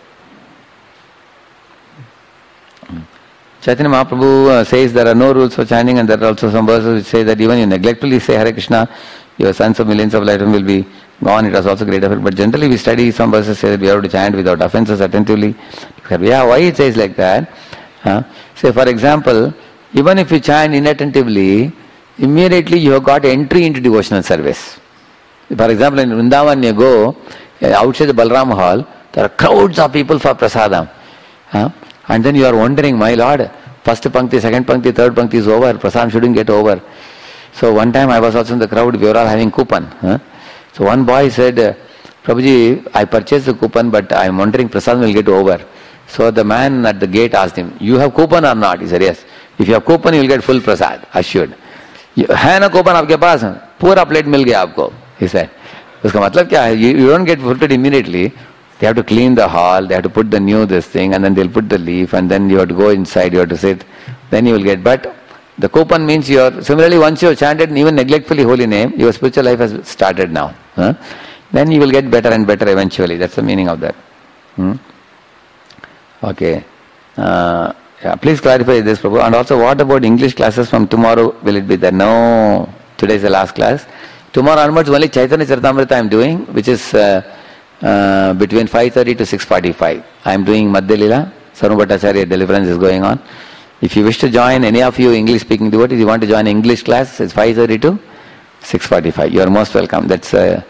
Hmm. Chaitanya Mahaprabhu uh, says there are no rules for chanting, and there are also some verses which say that even you neglectfully say Hare Krishna, your sons of millions of lifetimes will be gone. It has also great effect. But generally we study some verses say that we have to chant without offenses attentively. Yeah, why it says like that? Huh? Say for example, even if you chant inattentively, immediately you have got entry into devotional service. For example, in Vrindavan you go, outside the Balram hall, there are crowds of people for prasadam. Huh? And then you are wondering, my Lord, first pankti, second pankti, third pankti is over, prasadam shouldn't get over. So one time I was also in the crowd, we were all having coupon. Huh? So one boy said, Prabhuji, I purchased the coupon, but I am wondering prasadam will get over. So the man at the gate asked him, you have coupon or not? He said, yes. If you have coupon, you will get full prasad, assured. है ना coupon आपके पास? पूरा plate मिल गया आपको, he said. उसका मतलब क्या है? You, you don't get fulfilled immediately. They have to clean the hall, they have to put the new this thing, and then they'll put the leaf, and then you have to go inside, you have to sit. Then you will get. But the coupon means you are, similarly once you have chanted even neglectfully holy name, your spiritual life has started now. Huh? Then you will get better and better eventually. That's the meaning of that. Hmm? Okay. Uh, yeah, please clarify this, Prabhu. And also, what about English classes from tomorrow? Will it be there? No. Today is the last class. Tomorrow onwards, only Chaitanya Charitamrita I am doing, which is uh, uh, between five thirty to six forty-five. I am doing Madhya Lila. Sarva Bhattacharya deliverance is going on. If you wish to join, any of you English-speaking devotees, you want to join English class, it's five thirty to six forty-five. You are most welcome. That's uh,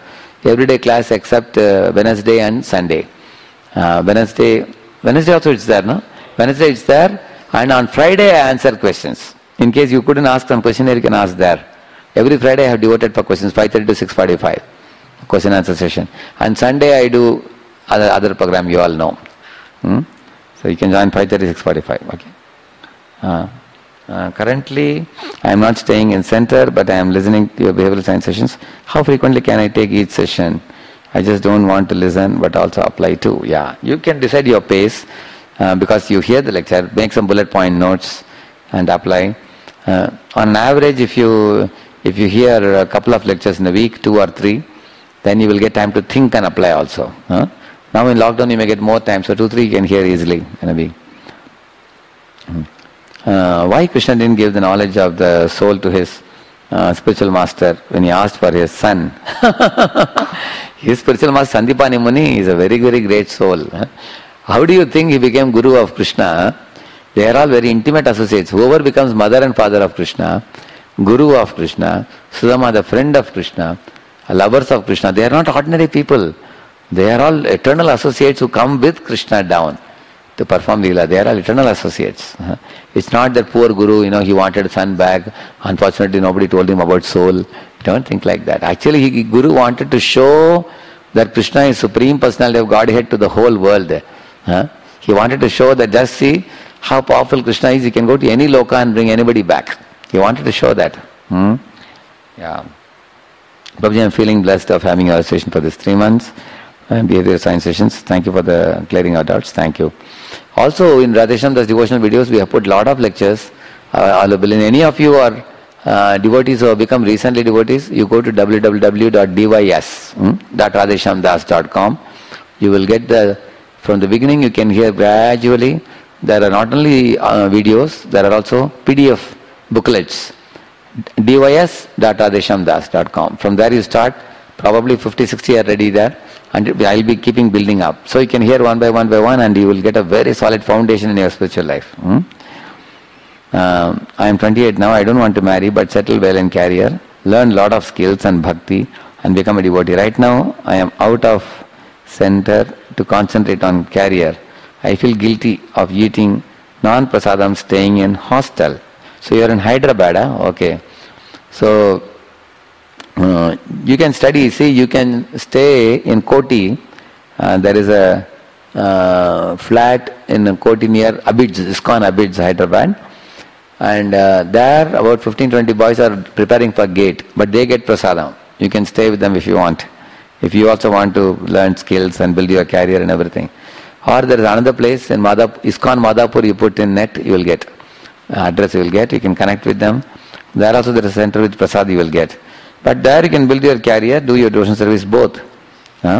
everyday class except uh, Wednesday and Sunday. Uh, Wednesday, Wednesday also it's there, no? Wednesday it's there, and on Friday I answer questions. In case you couldn't ask some question, you can ask there. Every Friday I have devoted for questions, five thirty to six forty-five, question answer session. And Sunday I do other other program you all know. Hmm? So you can join five thirty, six forty-five. Okay. Uh, uh, currently, I am not staying in center, but I am listening to your behavioral science sessions. How frequently can I take each session? I just don't want to listen, but also apply too. Yeah, you can decide your pace uh, because you hear the lecture, make some bullet point notes, and apply. Uh, on average, if you if you hear a couple of lectures in a week, two or three, then you will get time to think and apply also. Huh? Now in lockdown, you may get more time, so two, three you can hear easily in a week. Uh, why Krishna didn't give the knowledge of the soul to his uh, spiritual master when he asked for his son? His spiritual master Sandipani Muni is a very, very great soul. How do you think he became Guru of Krishna? They are all very intimate associates. Whoever becomes mother and father of Krishna, Guru of Krishna, Sudama the friend of Krishna, lovers of Krishna, they are not ordinary people. They are all eternal associates who come with Krishna down to perform Leela. They are all eternal associates. It's not that poor Guru, you know, he wanted son back. Unfortunately, nobody told him about soul. Don't think like that. Actually, he, Guru wanted to show that Krishna is Supreme Personality of Godhead to the whole world. Huh? He wanted to show that just see how powerful Krishna is. He can go to any loka and bring anybody back. He wanted to show that. Hmm? Yeah. Babaji, I'm feeling blessed of having your session for this three months. And behavioral science sessions. Thank you for the clearing our doubts. Thank you. Also, in Radhesham, those devotional videos, we have put a lot of lectures uh, available. In any of you are uh, devotees who have become recently devotees, you go to w w w dot d y s dot radheshamdas dot com. You will get the, from the beginning you can hear gradually. There are not only uh, videos, there are also P D F booklets. d y s dot radheshamdas dot com. From there you start, probably fifty, sixty are ready there. And I will be keeping building up. So you can hear one by one by one and you will get a very solid foundation in your spiritual life. Hmm? Um, I am twenty-eight now. I don't want to marry but settle well in career, learn lot of skills and bhakti and become a devotee. Right now I am out of center to concentrate on career. I feel guilty of eating non-prasadam, staying in hostel. So you are in Hyderabad, huh? Okay. So Uh, you can study, see, you can stay in Koti. Uh, there is a uh, flat in Koti near Abids, ISKCON Abids, Hyderabad. And uh, there about fifteen, twenty boys are preparing for gate, but they get prasadam. You can stay with them if you want. If you also want to learn skills and build your career and everything. Or there is another place in Madhap, ISKCON Madhapur, you put in net, you will get. Uh, address you will get, you can connect with them. There also there is a center with prasad you will get. But there you can build your career, do your devotion service both. Huh?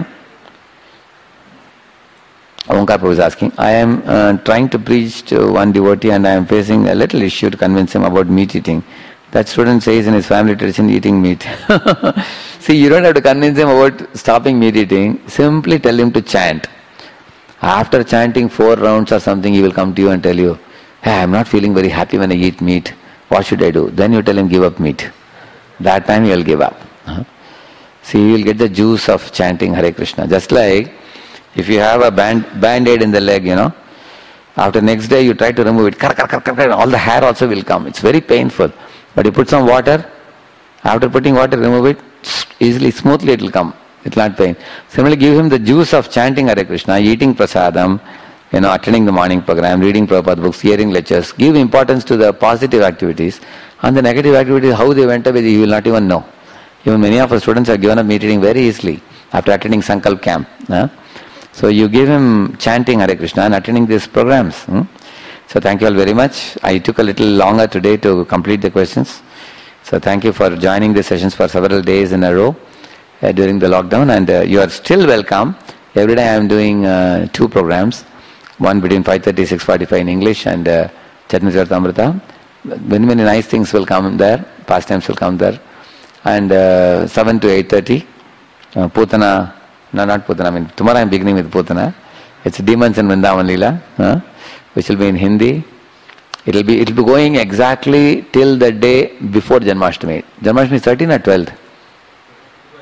Omkar Prabhu is asking, I am uh, trying to preach to one devotee and I am facing a little issue to convince him about meat eating. That student says in his family tradition eating meat. See, you don't have to convince him about stopping meat eating. Simply tell him to chant. After chanting four rounds or something, he will come to you and tell you, hey, I am not feeling very happy when I eat meat. What should I do? Then you tell him give up meat. That time you will give up. Huh? See, you will get the juice of chanting Hare Krishna. Just like if you have a band, band-aid in the leg, you know, after next day you try to remove it, kar, kar, kar, kar, kar, all the hair also will come. It's very painful. But you put some water, after putting water, remove it, easily, smoothly it will come. It will not pain. Similarly, give him the juice of chanting Hare Krishna, eating prasadam, you know, attending the morning program, reading Prabhupada books, hearing lectures. Give importance to the positive activities. And the negative activities, how they went away, you will not even know. Even many of our students have given up meat eating very easily after attending Sankalp camp. Huh? So you give him chanting Hare Krishna and attending these programs. Hmm? So thank you all very much. I took a little longer today to complete the questions. So thank you for joining the sessions for several days in a row uh, during the lockdown. And uh, you are still welcome. Every day I am doing uh, two programs. One between five thirty, six forty-five in English and uh, Chaitanya Charitamrita. Many, many nice things will come there, pastimes will come there. And uh, seven to eight thirty, uh, Putana, no not Putana, I mean tomorrow I am beginning with Putana. It's Demons in Vrindavan Leela, huh? Which will be in Hindi. It will be it will be going exactly till the day before Janmashtami. Janmashtami is thirteenth or twelfth?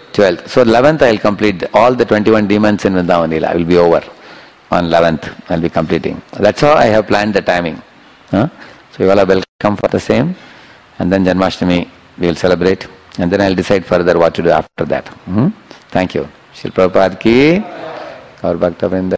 twelfth. So eleventh I will complete all the twenty-one demons in Vrindavan Leela. I will be over on eleventh. I will be completing. That's how I have planned the timing. Huh? So you all are welcome for the same. And then Janmashtami we will celebrate. And then I will decide further what to do after that. Hmm? Thank you. Shri Prabhupada ki Gaur Bhakta Vrinda.